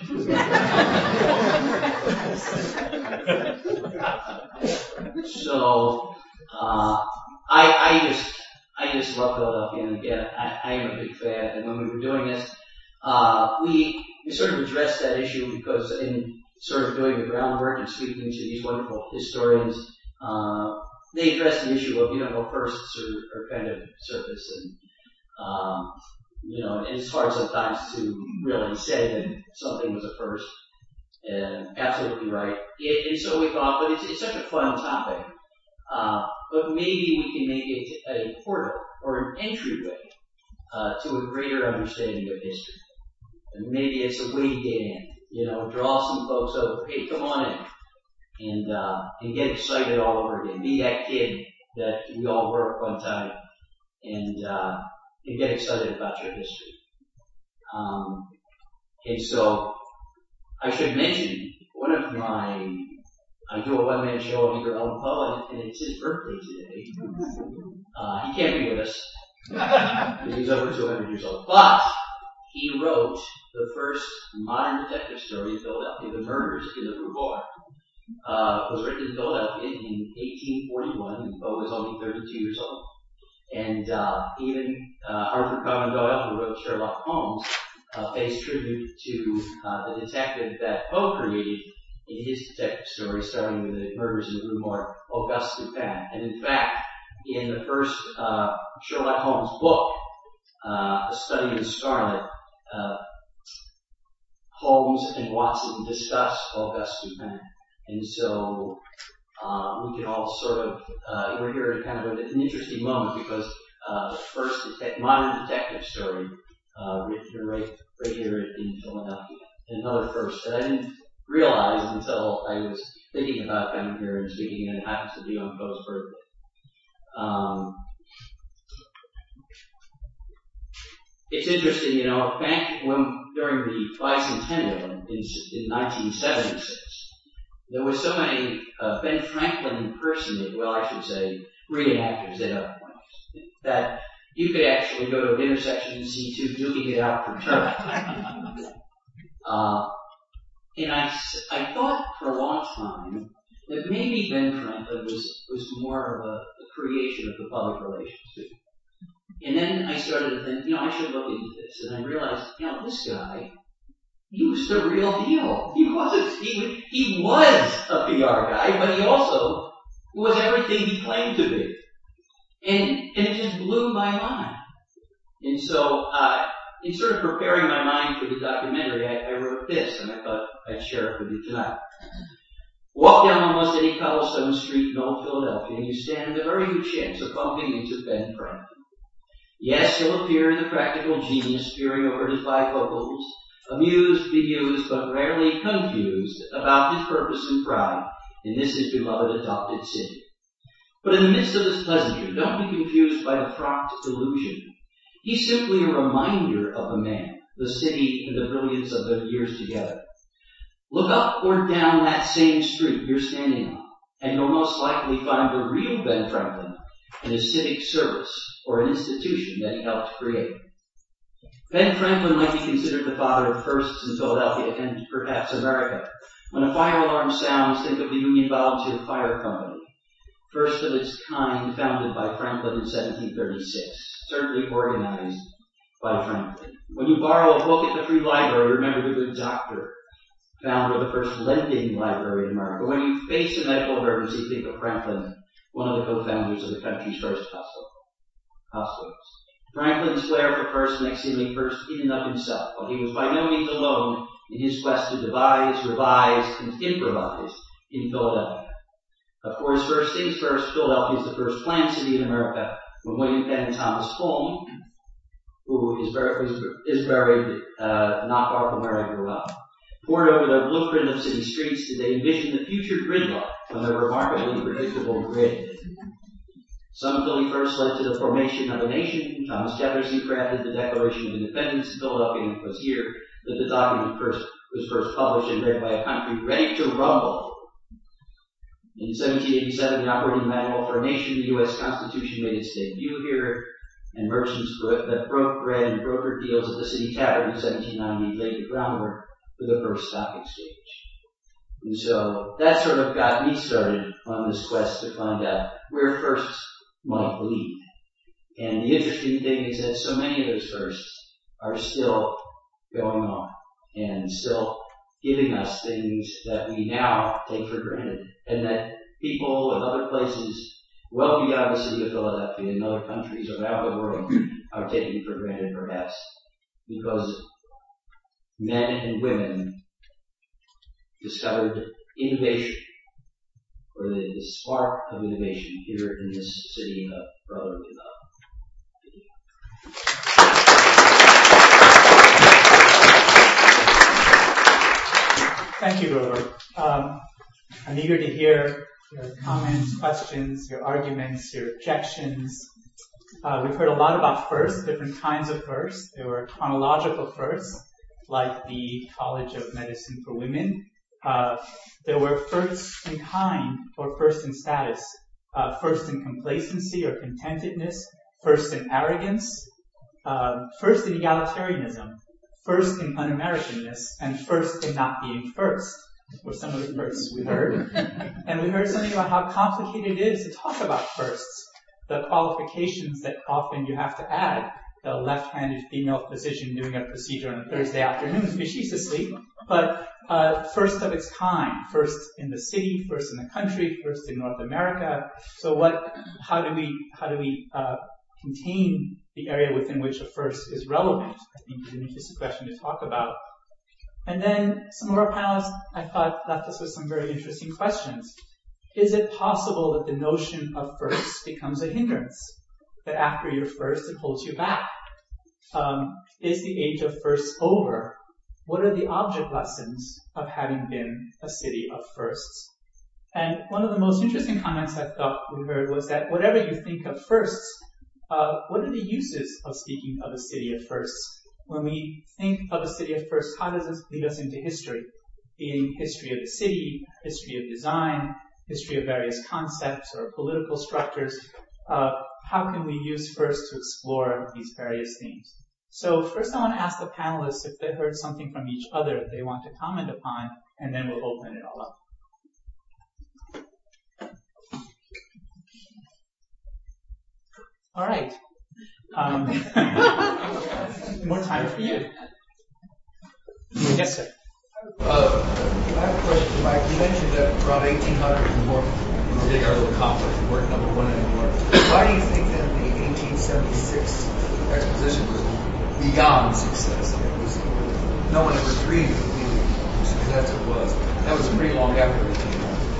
So, uh, I, I just, I just love Philadelphia, and again, I, I am a big fan, and when we were doing this, uh, we, we sort of addressed that issue because in sort of doing the groundwork and speaking to these wonderful historians, uh, they addressed the issue of, you know, firsts are, are kind of surface, and, um, you know, and it's hard sometimes to really say that something was a first. And absolutely right. It, and so we thought, but it's, it's such a fun topic. Uh, but maybe we can make it a portal or an entryway uh, to a greater understanding of history. And maybe it's a way to get in. You know, draw some folks over. Hey, come on in, and uh, and get excited all over again. Be that kid that we all were at one time, and uh, and get excited about your history. Um, and so. I should mention, one of my, I do a one-man show on Edgar Allan Poe, and it's his birthday today. Uh, he can't be with us, because he's over two hundred years old. But he wrote the first modern detective story in Philadelphia, The Murders in the Rue Bar. Uh, it was written in Philadelphia in eighteen forty-one, and Poe was only thirty-two years old. And uh, even uh, Arthur Conan Doyle, who wrote Sherlock Holmes, Uh, pays tribute to uh, the detective that Poe created in his detective story, starting with the Murders in the Rue Morgue, Auguste Dupin. And in fact, in the first uh, Sherlock Holmes book, uh, A Study in Scarlet, uh, Holmes and Watson discuss Auguste Dupin. And so uh, we can all sort of, uh, we're here at kind of an interesting moment because uh, the first detec- modern detective story Uh, written here, right, right here in Philadelphia. Another first that I didn't realize until I was thinking about coming here and speaking, and it happens to be on Poe's birthday. Um, it's interesting, you know, back when, during the bicentennial in, in nineteen seventy-six, there were so many uh, Ben Franklin impersonators, well, I should say, reenactors at that point, that you could actually go to an intersection and see two duking it out for turn. uh, and I, I thought for a long time that maybe Ben Franklin was, was more of a, a creation of the public relations people. And then I started to think, you know, I should look into this. And I realized, you know, this guy, he was the real deal. He wasn't, he, he was a P R guy, but he also was everything he claimed to be. And, and it just blew my mind. And so, uh, in sort of preparing my mind for the documentary, I, I wrote this, and I thought I'd share it with you tonight. Walk down almost any cobblestone street in old Philadelphia, and you stand a very good chance of bumping into Ben Franklin. Yes, he'll appear the practical genius peering over his bifocals, amused, bemused, but rarely confused about his purpose and pride in this his beloved adopted city. But in the midst of this pleasantry, don't be confused by the frocked illusion. He's simply a reminder of the man, the city, and the brilliance of their years together. Look up or down that same street you're standing on, and you'll most likely find the real Ben Franklin in a civic service or an institution that he helped create. Ben Franklin might be considered the father of firsts in Philadelphia and perhaps America. When a fire alarm sounds, think of the Union Volunteer Fire Company. First of its kind, founded by Franklin in seventeen thirty-six, certainly organized by Franklin. When you borrow a book at the free library, remember the good doctor, founder of the first lending library in America. When you face a medical emergency, think of Franklin, one of the co-founders of the country's first hospitals. Franklin's flair for first makes him a first in and of himself, but he was by no means alone in his quest to devise, revise, and improvise in Philadelphia. Of course, first things first, Philadelphia is the first planned city in America when William Penn and Thomas Holme, who is buried, is buried uh, not far from where I grew up, pored over the blueprint of city streets did they envision the future gridlock on their remarkably predictable grid. Some Philly first led to the formation of a nation. Thomas Jefferson crafted the Declaration of Independence in Philadelphia, and it was here that the document first was first published and read by a country ready to rumble. In seventeen eighty-seven, the operating manual for a nation, the U S Constitution made its debut here, and merchants that broke bread and brokered deals at the City Tavern in seventeen ninety laid the groundwork for the first stock exchange. And so that sort of got me started on this quest to find out where firsts might lead. And the interesting thing is that so many of those firsts are still going on and still giving us things that we now take for granted, and that people in other places well beyond the city of Philadelphia and other countries around the world are taking for granted, perhaps, because men and women discovered innovation, or the, the spark of innovation here in this city of brotherly love. Thank you, Robert. Um, I'm eager to hear your comments, questions, your arguments, your objections. Uh, we've heard a lot about firsts, different kinds of firsts. There were chronological firsts, like the College of Medicine for Women. Uh, there were firsts in kind or first in status, uh, first in complacency or contentedness, first in arrogance, uh, first in egalitarianism, first in un-Americanness, and first in not being first were some of the firsts we heard. And we heard something about how complicated it is to talk about firsts, the qualifications that often you have to add. The left-handed female physician doing a procedure on a Thursday afternoon because she's asleep, but uh, first of its kind, first in the city, first in the country, first in North America. So what? How do we? How do we uh, contain the area within which a first is relevant? I think is an interesting question to talk about. And then some of our panelists, I thought, left us with some very interesting questions. Is it possible that the notion of first becomes a hindrance? That after you're first, it holds you back? Um, is the age of firsts over? What are the object lessons of having been a city of firsts? And one of the most interesting comments I thought we heard was that whatever you think of firsts, uh, what are the uses of speaking of a city of firsts? When we think of a city of firsts, how does this lead us into history? Being history of the city, history of design, history of various concepts or political structures. Uh, how can we use first to explore these various themes? So first I want to ask the panelists if they heard something from each other that they want to comment upon, and then we'll open it all up. All right. Um, more time for you. Yes, sir. Uh, I have a question for Mike. You mentioned that around eighteen hundred in New York, we were getting our little conflict. We weren't number one anymore. Why do you think that the eighteen seventy-six exposition was beyond success? It was, no one ever dreamed of being as success as it was. That was pretty long after eighteen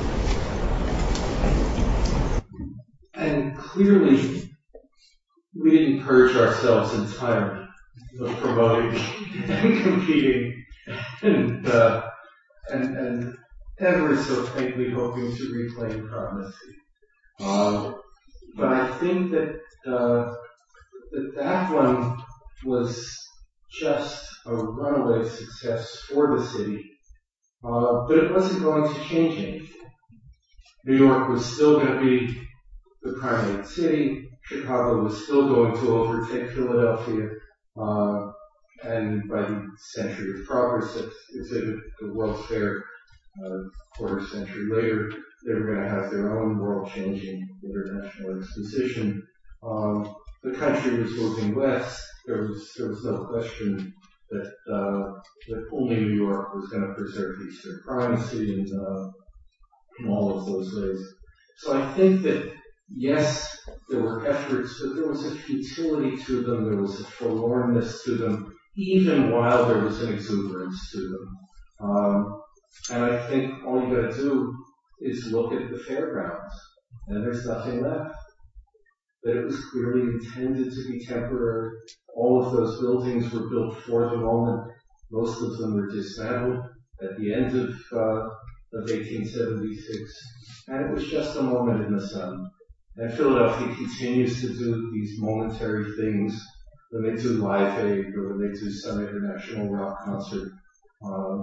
hundred. And clearly, we didn't purge ourselves entirely of promoting and competing and, uh, and, and ever so faintly hoping to reclaim primacy. Uh, but I think that, uh, that that one was just a runaway success for the city, uh, but it wasn't going to change anything. New York was still going to be the primate city. Chicago was still going to overtake Philadelphia, uh, and by the century of progress that exhibited the World's Fair uh, quarter century later, they were going to have their own world-changing international exposition. Um, the country was moving west. There was there was no question that uh, that only New York was going to preserve Eastern primacy in, uh, in all of those ways. So I think that yes, there were efforts, but there was a futility to them. There was a forlornness to them, even while there was an exuberance to them. Um, and I think all you got to do is look at the fairgrounds, and there's nothing left. That it was clearly intended to be temporary. All of those buildings were built for the moment. Most of them were dismantled at the end of, uh, of eighteen seventy-six. And it was just a moment in the sun. And Philadelphia continues to do these momentary things when they do Live Aid or when they do some international rock concert. Um,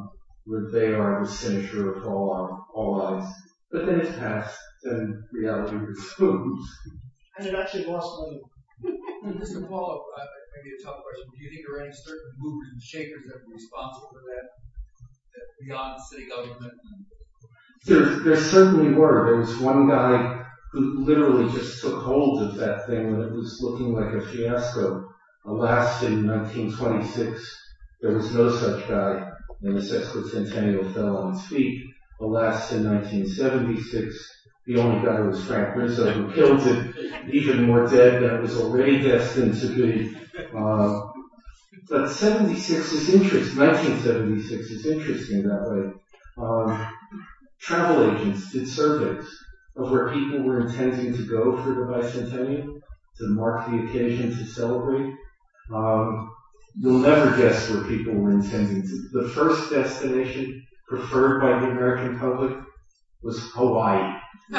where they are the cynosure of all, our, all eyes. But then it passed, and reality resumes. And it actually lost money. Just to follow up, uh, maybe a tough question. Do you think there are any certain movers and shakers that are responsible for that, that beyond city government? There, there certainly were. There was one guy who literally just took hold of that thing when it was looking like a fiasco. Alas, in nineteen twenty-six, there was no such guy, and the sesquicentennial fell on its feet. Alas, in nineteen seventy-six, the only guy was Frank Rizzo, who killed it, even more dead than it was already destined to be. Uh, but seventy-six is interesting. nineteen seventy-six is interesting that way. Um, travel agents did surveys of where people were intending to go for the bicentennial to mark the occasion to celebrate. Um, you'll never guess where people were intending to. The first destination preferred by the American public was Hawaii.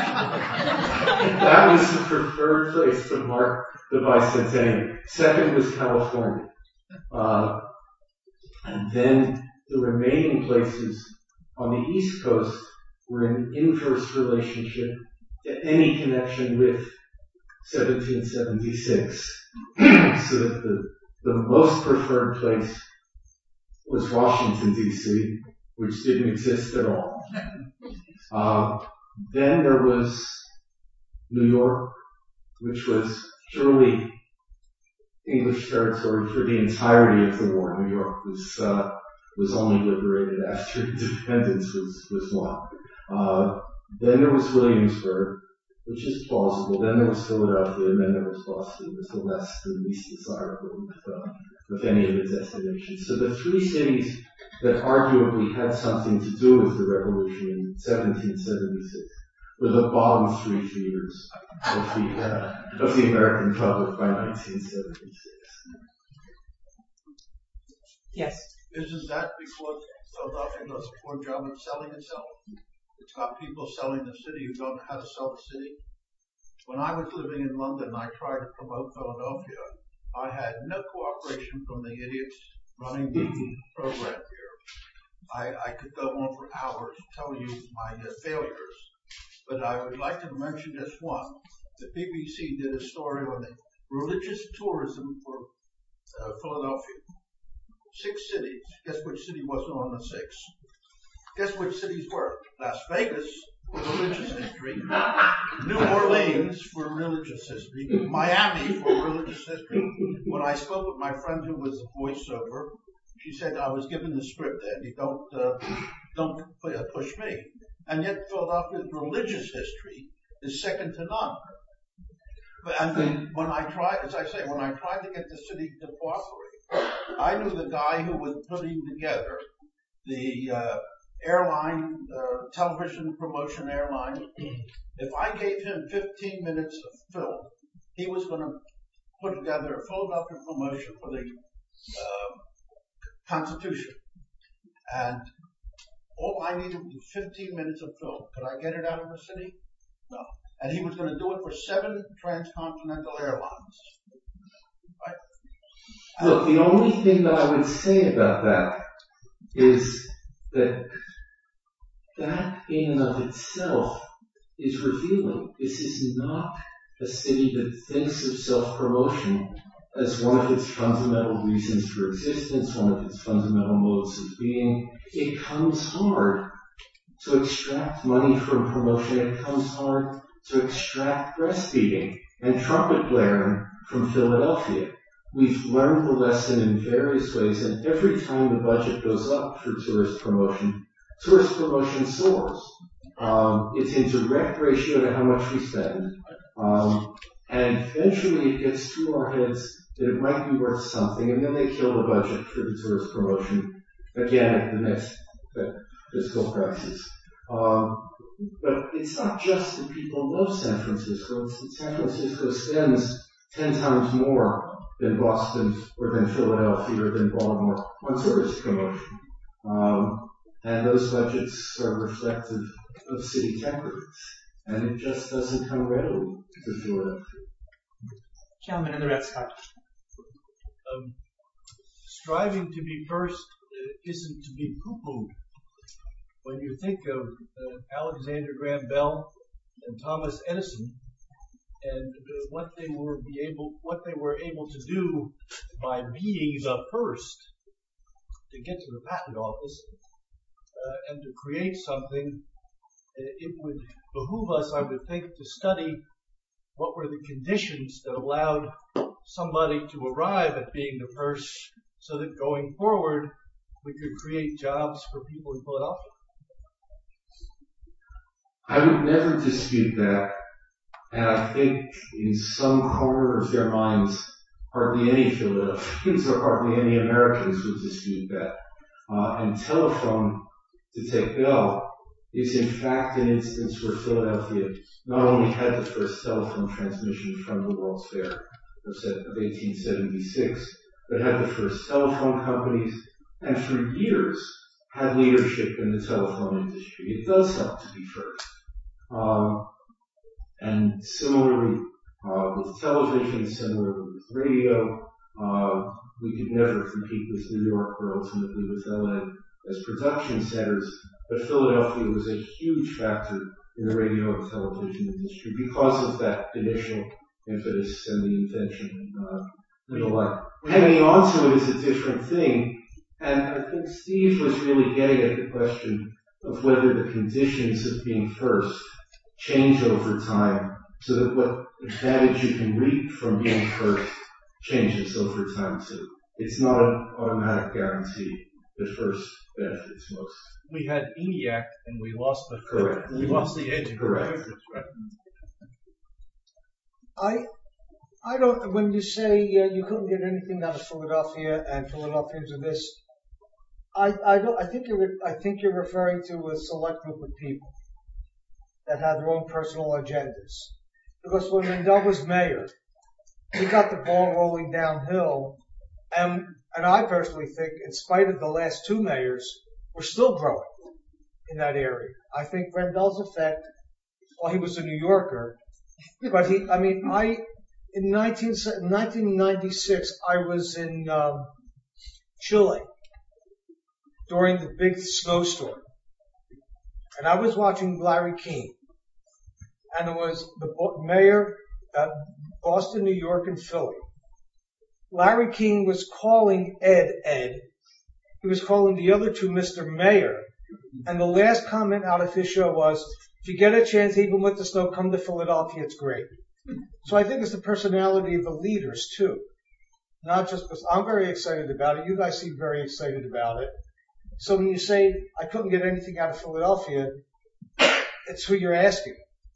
That was the preferred place to mark the bicentennial. Second was California. Uh, and then the remaining places on the East Coast were in inverse relationship to any connection with seventeen seventy-six. So that the, the most preferred place was Washington, D C, which didn't exist at all. Uh, then there was New York, which was purely English territory for the entirety of the war. New York was uh, was only liberated after independence was was won. Uh, then there was Williamsburg, which is plausible. Then there was Philadelphia, and then there was Boston. It was the less, the least desirable of, uh, of any of the destinations. So the three cities that arguably had something to do with the revolution in seventeen seventy-six were the bottom three feeders of the, uh, of the American public by nineteen seventy-six. Yes. Isn't that because Philadelphia does a poor job of selling itself? It's got people selling the city who don't know how to sell the city. When I was living in London, I tried to promote Philadelphia. I had no cooperation from the idiots running the program here. I, I could go on for hours telling you my uh, failures, but I would like to mention just one. The B B C did a story on the religious tourism for uh, Philadelphia. Six cities. Guess which city wasn't on the six? Guess which cities were? Las Vegas for religious history, New Orleans for religious history, Miami for religious history. When I spoke with my friend who was a voiceover, she said I was given the script, Andy. Don't uh, don't push me. And yet Philadelphia's religious history is second to none. But and then when I tried, as I say, when I tried to get the city to cooperate, I knew the guy who was putting together the uh, airline, uh, television promotion airline. If I gave him fifteen minutes of film, he was going to put together a Philadelphia promotion for the uh, Constitution. And all I needed was fifteen minutes of film. Could I get it out of the city? No. And he was going to do it for seven transcontinental airlines. Right? Look, the only thing that I would say about that is that that in and of itself is revealing. This is not a city that thinks of self-promotion as one of its fundamental reasons for existence, one of its fundamental modes of being. It comes hard to extract money from promotion. It comes hard to extract breastfeeding and trumpet blaring from Philadelphia. We've learned the lesson in various ways, and every time the budget goes up for tourist promotion, tourist promotion soars. Um, it's in direct ratio to how much we spend. Um, and eventually it gets through our heads that it might be worth something, and then they kill the budget for the tourist promotion again at the next fiscal crisis. Um, but it's not just that people love San Francisco. It's that San Francisco spends ten times more than Boston or than Philadelphia or than Baltimore on tourist promotion. Um, and those budgets are reflective of city temperaments. And it just doesn't come readily to Philadelphia. Gentleman in the red scarf. Um, striving to be first uh, isn't to be poo-pooed. when you think of uh, Alexander Graham Bell and Thomas Edison and uh, what they were be able, what they were able to do by being the first to get to the patent office uh, and to create something, uh, it would behoove us, I would think, to study what were the conditions that allowed somebody to arrive at being the first, so that going forward we could create jobs for people in Philadelphia. I would never dispute that, and I think in some corner of their minds, hardly any Philadelphians or hardly any Americans would dispute that. Uh, and telephone, to take Bell, is in fact an instance where Philadelphia not only had the first telephone transmission from the World's Fair of eighteen seventy-six, but had the first telephone companies, and for years had leadership in the telephone industry. It does help to be first. Um, and similarly uh, with television, similarly with radio, uh, we could never compete with New York or ultimately with L A as production centers, but Philadelphia was a huge factor in the radio and television industry because of that initial impetus and the invention uh, and the like. Hanging on to it is a different thing, and I think Steve was really getting at the question of whether the conditions of being first change over time so that what advantage you can reap from being first changes over time too. It's not an automatic guarantee that first benefits most. We had ENIAC and we lost the correct. We lost the edge. Correct. Right? I I don't. When you say uh, you couldn't get anything out of Philadelphia and Philadelphians are this, I I don't. I think you're I think you're referring to a select group of people that had their own personal agendas. Because when Rendell was mayor, he got the ball rolling downhill, and and I personally think, in spite of the last two mayors, we're still growing in that area. I think Rendell's effect, well, he was a New Yorker, but he, I mean, I, in nineteen ninety-six, I was in um, Chile during the big snowstorm, and I was watching Larry King, and it was the mayor, uh, Boston, New York, and Philly. Larry King was calling Ed, Ed. He was calling the other two Mister Mayor. And the last comment out of his show was, if you get a chance, even with the snow, come to Philadelphia, it's great. So I think it's the personality of the leaders, too. Not just because I'm very excited about it. You guys seem very excited about it. So when you say, I couldn't get anything out of Philadelphia, it's who you're asking.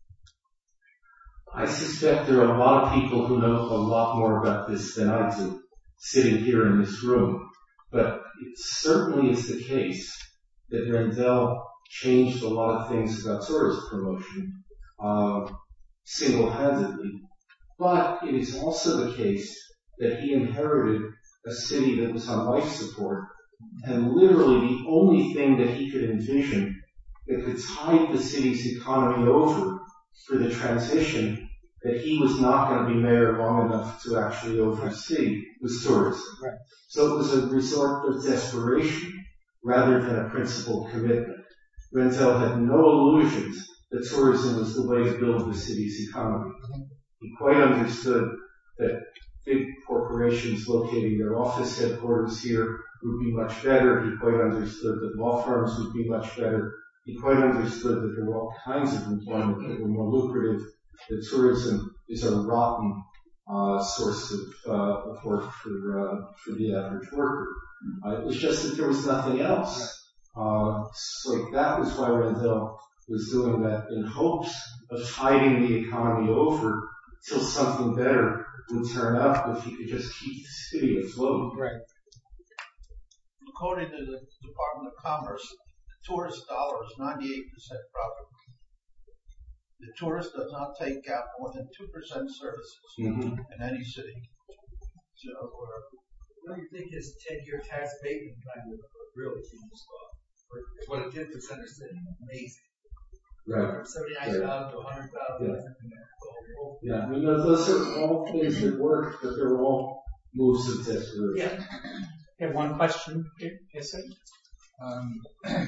I suspect there are a lot of people who know a lot more about this than I do, sitting here in this room. But it certainly is the case that Rendell changed a lot of things about tourist promotion uh, single-handedly. But it is also the case that he inherited a city that was on life support, and literally the only thing that he could envision that could tide the city's economy over for the transition that he was not going to be mayor long enough to actually oversee was tourism. Right. So it was a resort of desperation rather than a principled commitment. Rendell had no illusions that tourism was the way to build the city's economy. He quite understood that big corporations locating their office headquarters here would be much better. He quite understood that law firms would be much better. He quite understood that there were all kinds of employment that were more lucrative, that tourism is a rotten uh, source of, uh, of work for uh, for the average worker. Uh, it was just that there was nothing else. Uh, so that was why Rendell was doing that in hopes of tiding the economy over till something better would turn up if he could just keep the city afloat. Right. According to the Department of Commerce, the tourist dollar is ninety-eight percent profit. The tourist does not take out more than two percent services Mm-hmm. in any city. So, uh, What do you think his ten-year tax abatement plan would really change the law? What it did for Center City, amazing. Right. From seventy-nine thousand to one hundred thousand. Yeah. Yeah, I mean, those are all things that work, but they're all moves of desperation. Yeah. You have one question here? Yes, sir. Um, a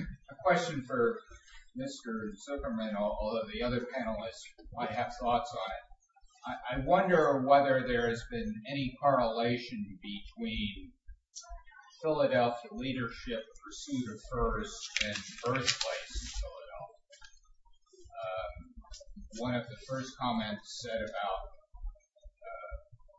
question for Mister Zuckerman, although the other panelists might have thoughts on it. I, I wonder whether there has been any correlation between Philadelphia leadership pursuit of first and birthplace in Philadelphia. Um, one of the first comments said about uh,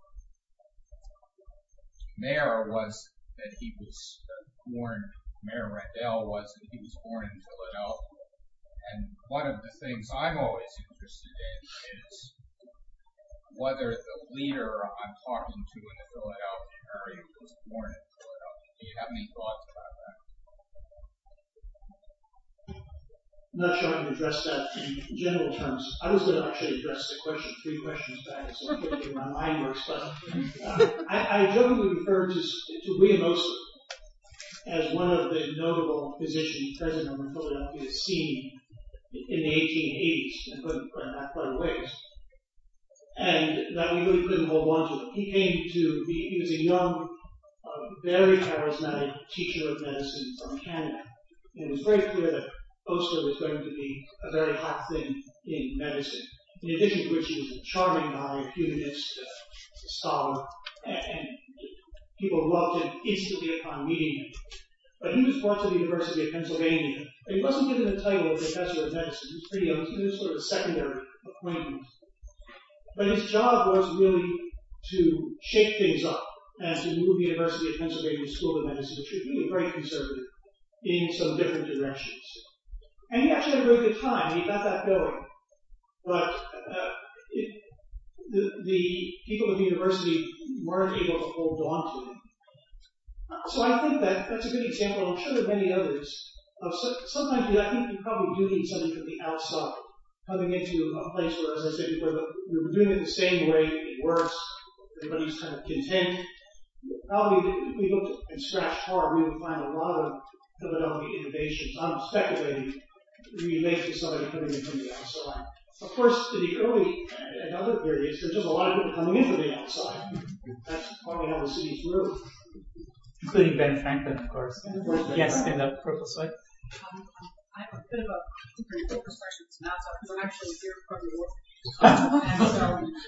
Mayor was that he was uh, born, Mayor Rendell was that he was born in Philadelphia. And one of the things I'm always interested in is whether the leader I'm talking to in the Philadelphia area was born in Philadelphia. Do you have any thoughts about that? I'm not sure I can address that in general terms. I was going to actually address the question, three questions back, so quickly my mind works. But uh, I, I jokingly referred to, to William Osler as one of the notable physicians present on the Philadelphia scene in the eighteen eighties, and put it back quite a ways. And that we really couldn't hold on to him. He came to be, he was a young, uh, very charismatic teacher of medicine from Canada. And it was very clear that Osler was going to be a very hot thing in medicine. In addition to which he was a charming guy, a humanist, a scholar, and, and people loved him instantly upon meeting him. But he was brought to the University of Pennsylvania. He wasn't given the title of professor of medicine. He was pretty young. He was sort of a secondary appointment. But his job was really to shake things up and to move the University of Pennsylvania School of Medicine, which was really very conservative, in some different directions. And he actually had a very good time. He got that going. But uh, it, the, the people at the university weren't able to hold on to him. So I think that that's a good example. I'm sure there are many others. Of so, sometimes you, I think you probably do need something from the outside coming into a place where, as I said before, we were doing it the same way. It works. Everybody's kind of content. Probably, if we looked and scratched hard, we would find a lot of Philadelphia innovations. I'm speculating related to somebody coming in from the outside. Of course, in the early and other periods, there's just a lot of people coming in from the outside. That's probably how the city's grew. Including Ben Franklin, of course. Yes, in the purple sweat. Um, I have a bit of a different perspective than that, because I'm actually here from New York. Um, and so,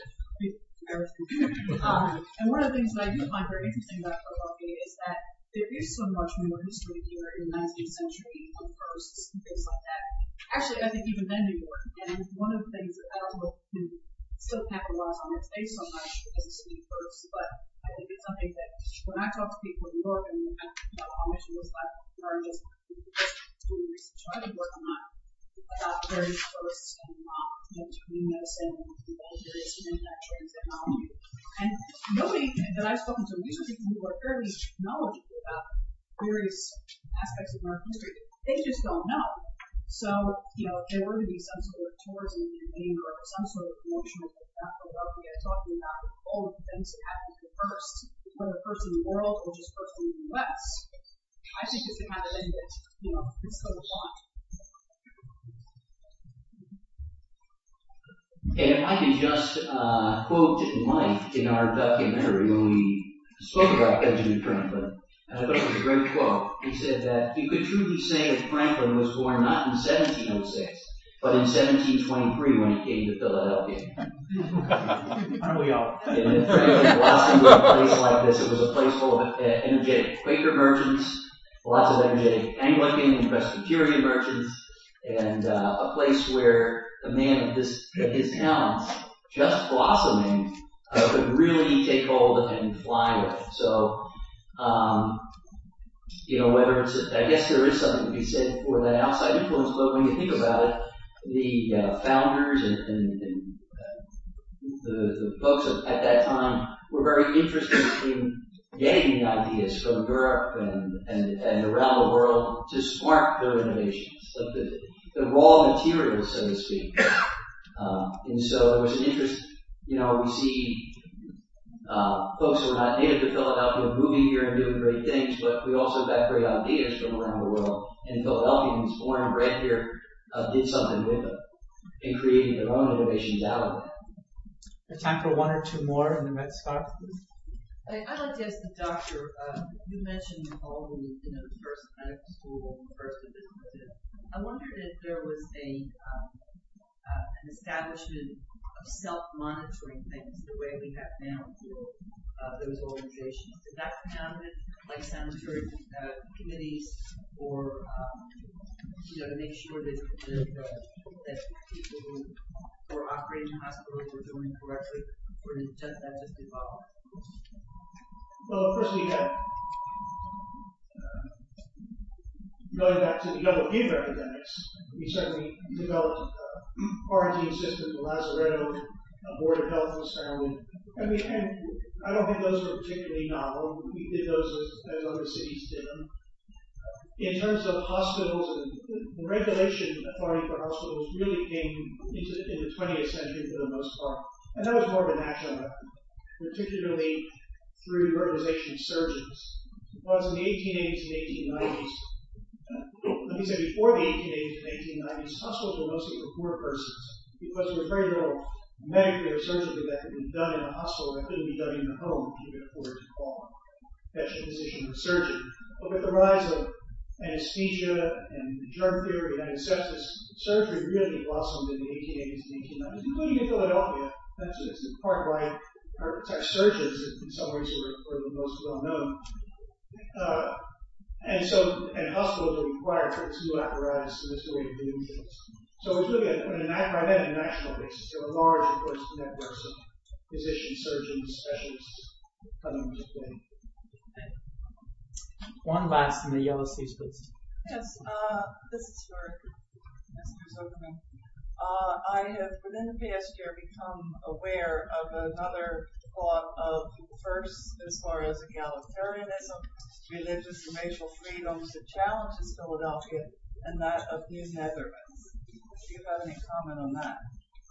um, and one of the things that I do find very interesting about Philadelphia is that there is so much more history here in the nineteenth century of firsts and things like that. Actually, I think even then New York. And one of the things that I don't know if we can still capitalize on its face so much as a city first, but I think it's something that when I talk to people in New York, and I, you know, I'll mention this like learn just doing research, so I've been working on about various firsts and uh, you know, between medicine and various manufacturing technology. And nobody that I've spoken to, these are people who are fairly knowledgeable about various aspects of American history. They just don't know. So, you know, if there were to be some sort of tourism campaign or some sort of promotion of Philadelphia talking about all of the things that happened here first, whether first in the world or just first in the U S, I think it's the kind of thing that, you know, it's so fun. And if I could just uh, quote Mike in our documentary when we spoke about Benjamin Franklin, and I thought it was a great quote. He said that you could truly say that Franklin was born not in seventeen oh six, but in seventeen twenty-three when he came to Philadelphia. Aren't we all? And that Franklin blossomed in a place like this. It was a place full of uh, energetic Quaker merchants, lots of energetic Anglican and Presbyterian merchants, and uh, a place where a man of this, of his talents, just blossoming, uh, could really take hold and fly with it. So, um, you know, whether it's, a, I guess there is something to be said for that outside influence, but when you think about it, the uh, founders and, and, and uh, the, the folks at that time were very interested in getting the ideas from Europe and, and, and around the world to spark their innovations, like the, the raw materials, so to speak. Uh, and so there was an interest, you know, we see uh, folks who are not native to Philadelphia moving here and doing great things, but we also got great ideas from around the world. And Philadelphians born and bred here uh, did something with them and created their own innovations out of it. There's time for one or two more in the red scarf, please. I'd like to ask the doctor, uh, you mentioned all the, you know, the first medical school, the first of business, I wondered if there was a um, uh, an establishment of self-monitoring things the way we have now for uh, those organizations. Did that come out of it, like sanitary uh, committees, or um, you know, to make sure that that, uh, that people who were operating hospitals were doing correctly, or did just, that just evolve? Well, of course we had, uh, going back to the yellow fever epidemics, we certainly developed a quarantine system, the Lazaretto, a board of health was founded. I mean, and I don't think those were particularly novel. We did those as, as other cities did them. In terms of hospitals, and the, the regulation authority for hospitals really came into the, in the twentieth century for the most part. And that was more of a national effort, particularly through the organization of surgeons. Because in the eighteen eighties and eighteen nineties, uh, let me say before the eighteen eighties and eighteen nineties, hospitals were mostly for poor persons because there was very little medically or surgically that could be done in a hospital that couldn't be done in the home if you could afford to call fetch a physician or surgeon. But with the rise of anesthesia and germ theory and antisepsis, surgery really blossomed in the eighteen eighties and eighteen nineties, including in Philadelphia. That's, that's part why our, our surgeons, in some ways, were, were the most well known. Uh, and so, and hospitals are required for this new apparatus and this new way of doing things. So it was really, a, a, by then, a national basis. There were large, of course, networks of physicians, surgeons, specialists coming into play. One last in the yellow sleeves, please. Yes, uh, this is for Mister Zuckerman. Uh, I have, within the past year, become aware of another thought of first, as far as egalitarianism, religious and racial freedoms that challenges Philadelphia, and that of New Netherlands. Do you have any comment on that?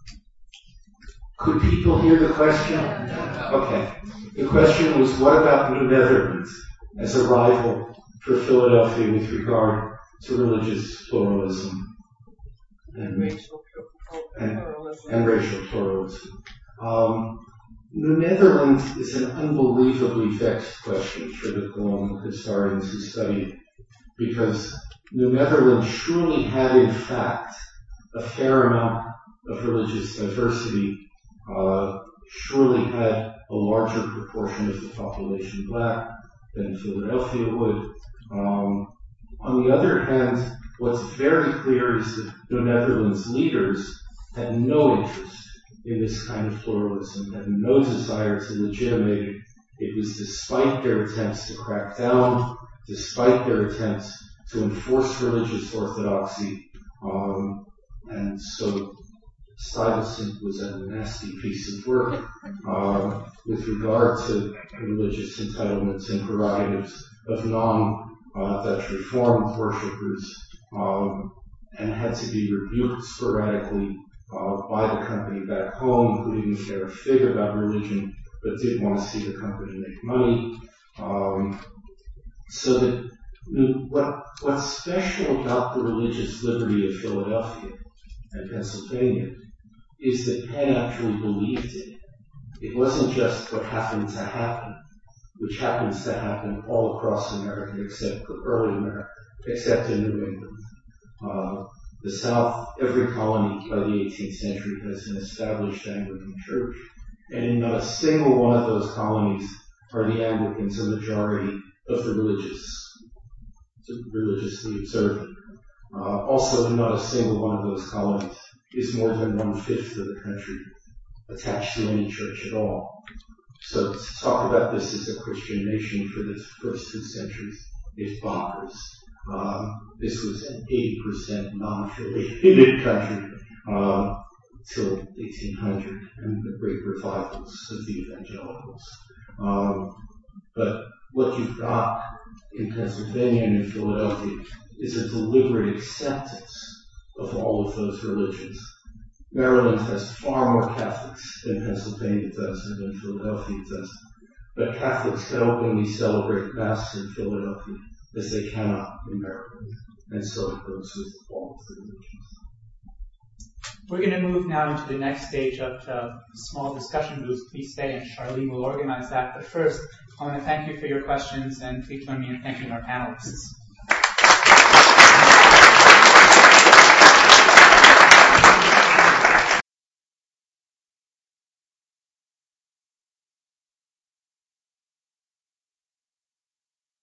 Could people hear the question? Okay. The question was, what about New Netherlands as a rival for Philadelphia with regard to religious pluralism and, and racial and, pluralism? And racial pluralism. Um, New Netherlands is an unbelievably vexed question for the colonial historians who study it, because New Netherlands surely had, in fact, a fair amount of religious diversity, uh, surely had a larger proportion of the population black than Philadelphia would. Um, on the other hand, what's very clear is that New Netherlands leaders had no interest in this kind of pluralism, had no desire to legitimate it. It was despite their attempts to crack down, despite their attempts to enforce religious orthodoxy, um, and so Stuyvesant was a nasty piece of work uh, with regard to religious entitlements and prerogatives of non-Dutch uh, Reformed worshippers, um, and had to be rebuked sporadically uh, by the company back home, who didn't care a fig about religion, but did want to see the company make money. Um, so that what what's special about the religious liberty of Philadelphia and Pennsylvania is that Penn actually believed in it. It wasn't just what happened to happen, which happens to happen all across America, except early America, except in New England. Uh, the South, every colony by the eighteenth century has an established Anglican church, and in not a single one of those colonies are the Anglicans a majority of the religious, religiously observant. Uh, also, in not a single one of those colonies is more than one-fifth of the country attached to any church at all. So to talk about this as a Christian nation for the first two centuries is bonkers. Um, this was an eighty percent non-affiliated country uh, till eighteen hundred and the great revivals of the evangelicals. Um, but what you've got in Pennsylvania and in Philadelphia is a deliberate acceptance of all of those religions. Maryland has far more Catholics than Pennsylvania does and than Philadelphia does. But Catholics can openly celebrate Mass in Philadelphia as they cannot in Maryland. And so it goes with all of the religions. We're going to move now into the next stage of the small discussion groups. Please stay, and Charlene will organize that. But first, I want to thank you for your questions, and please join me in thanking our panelists.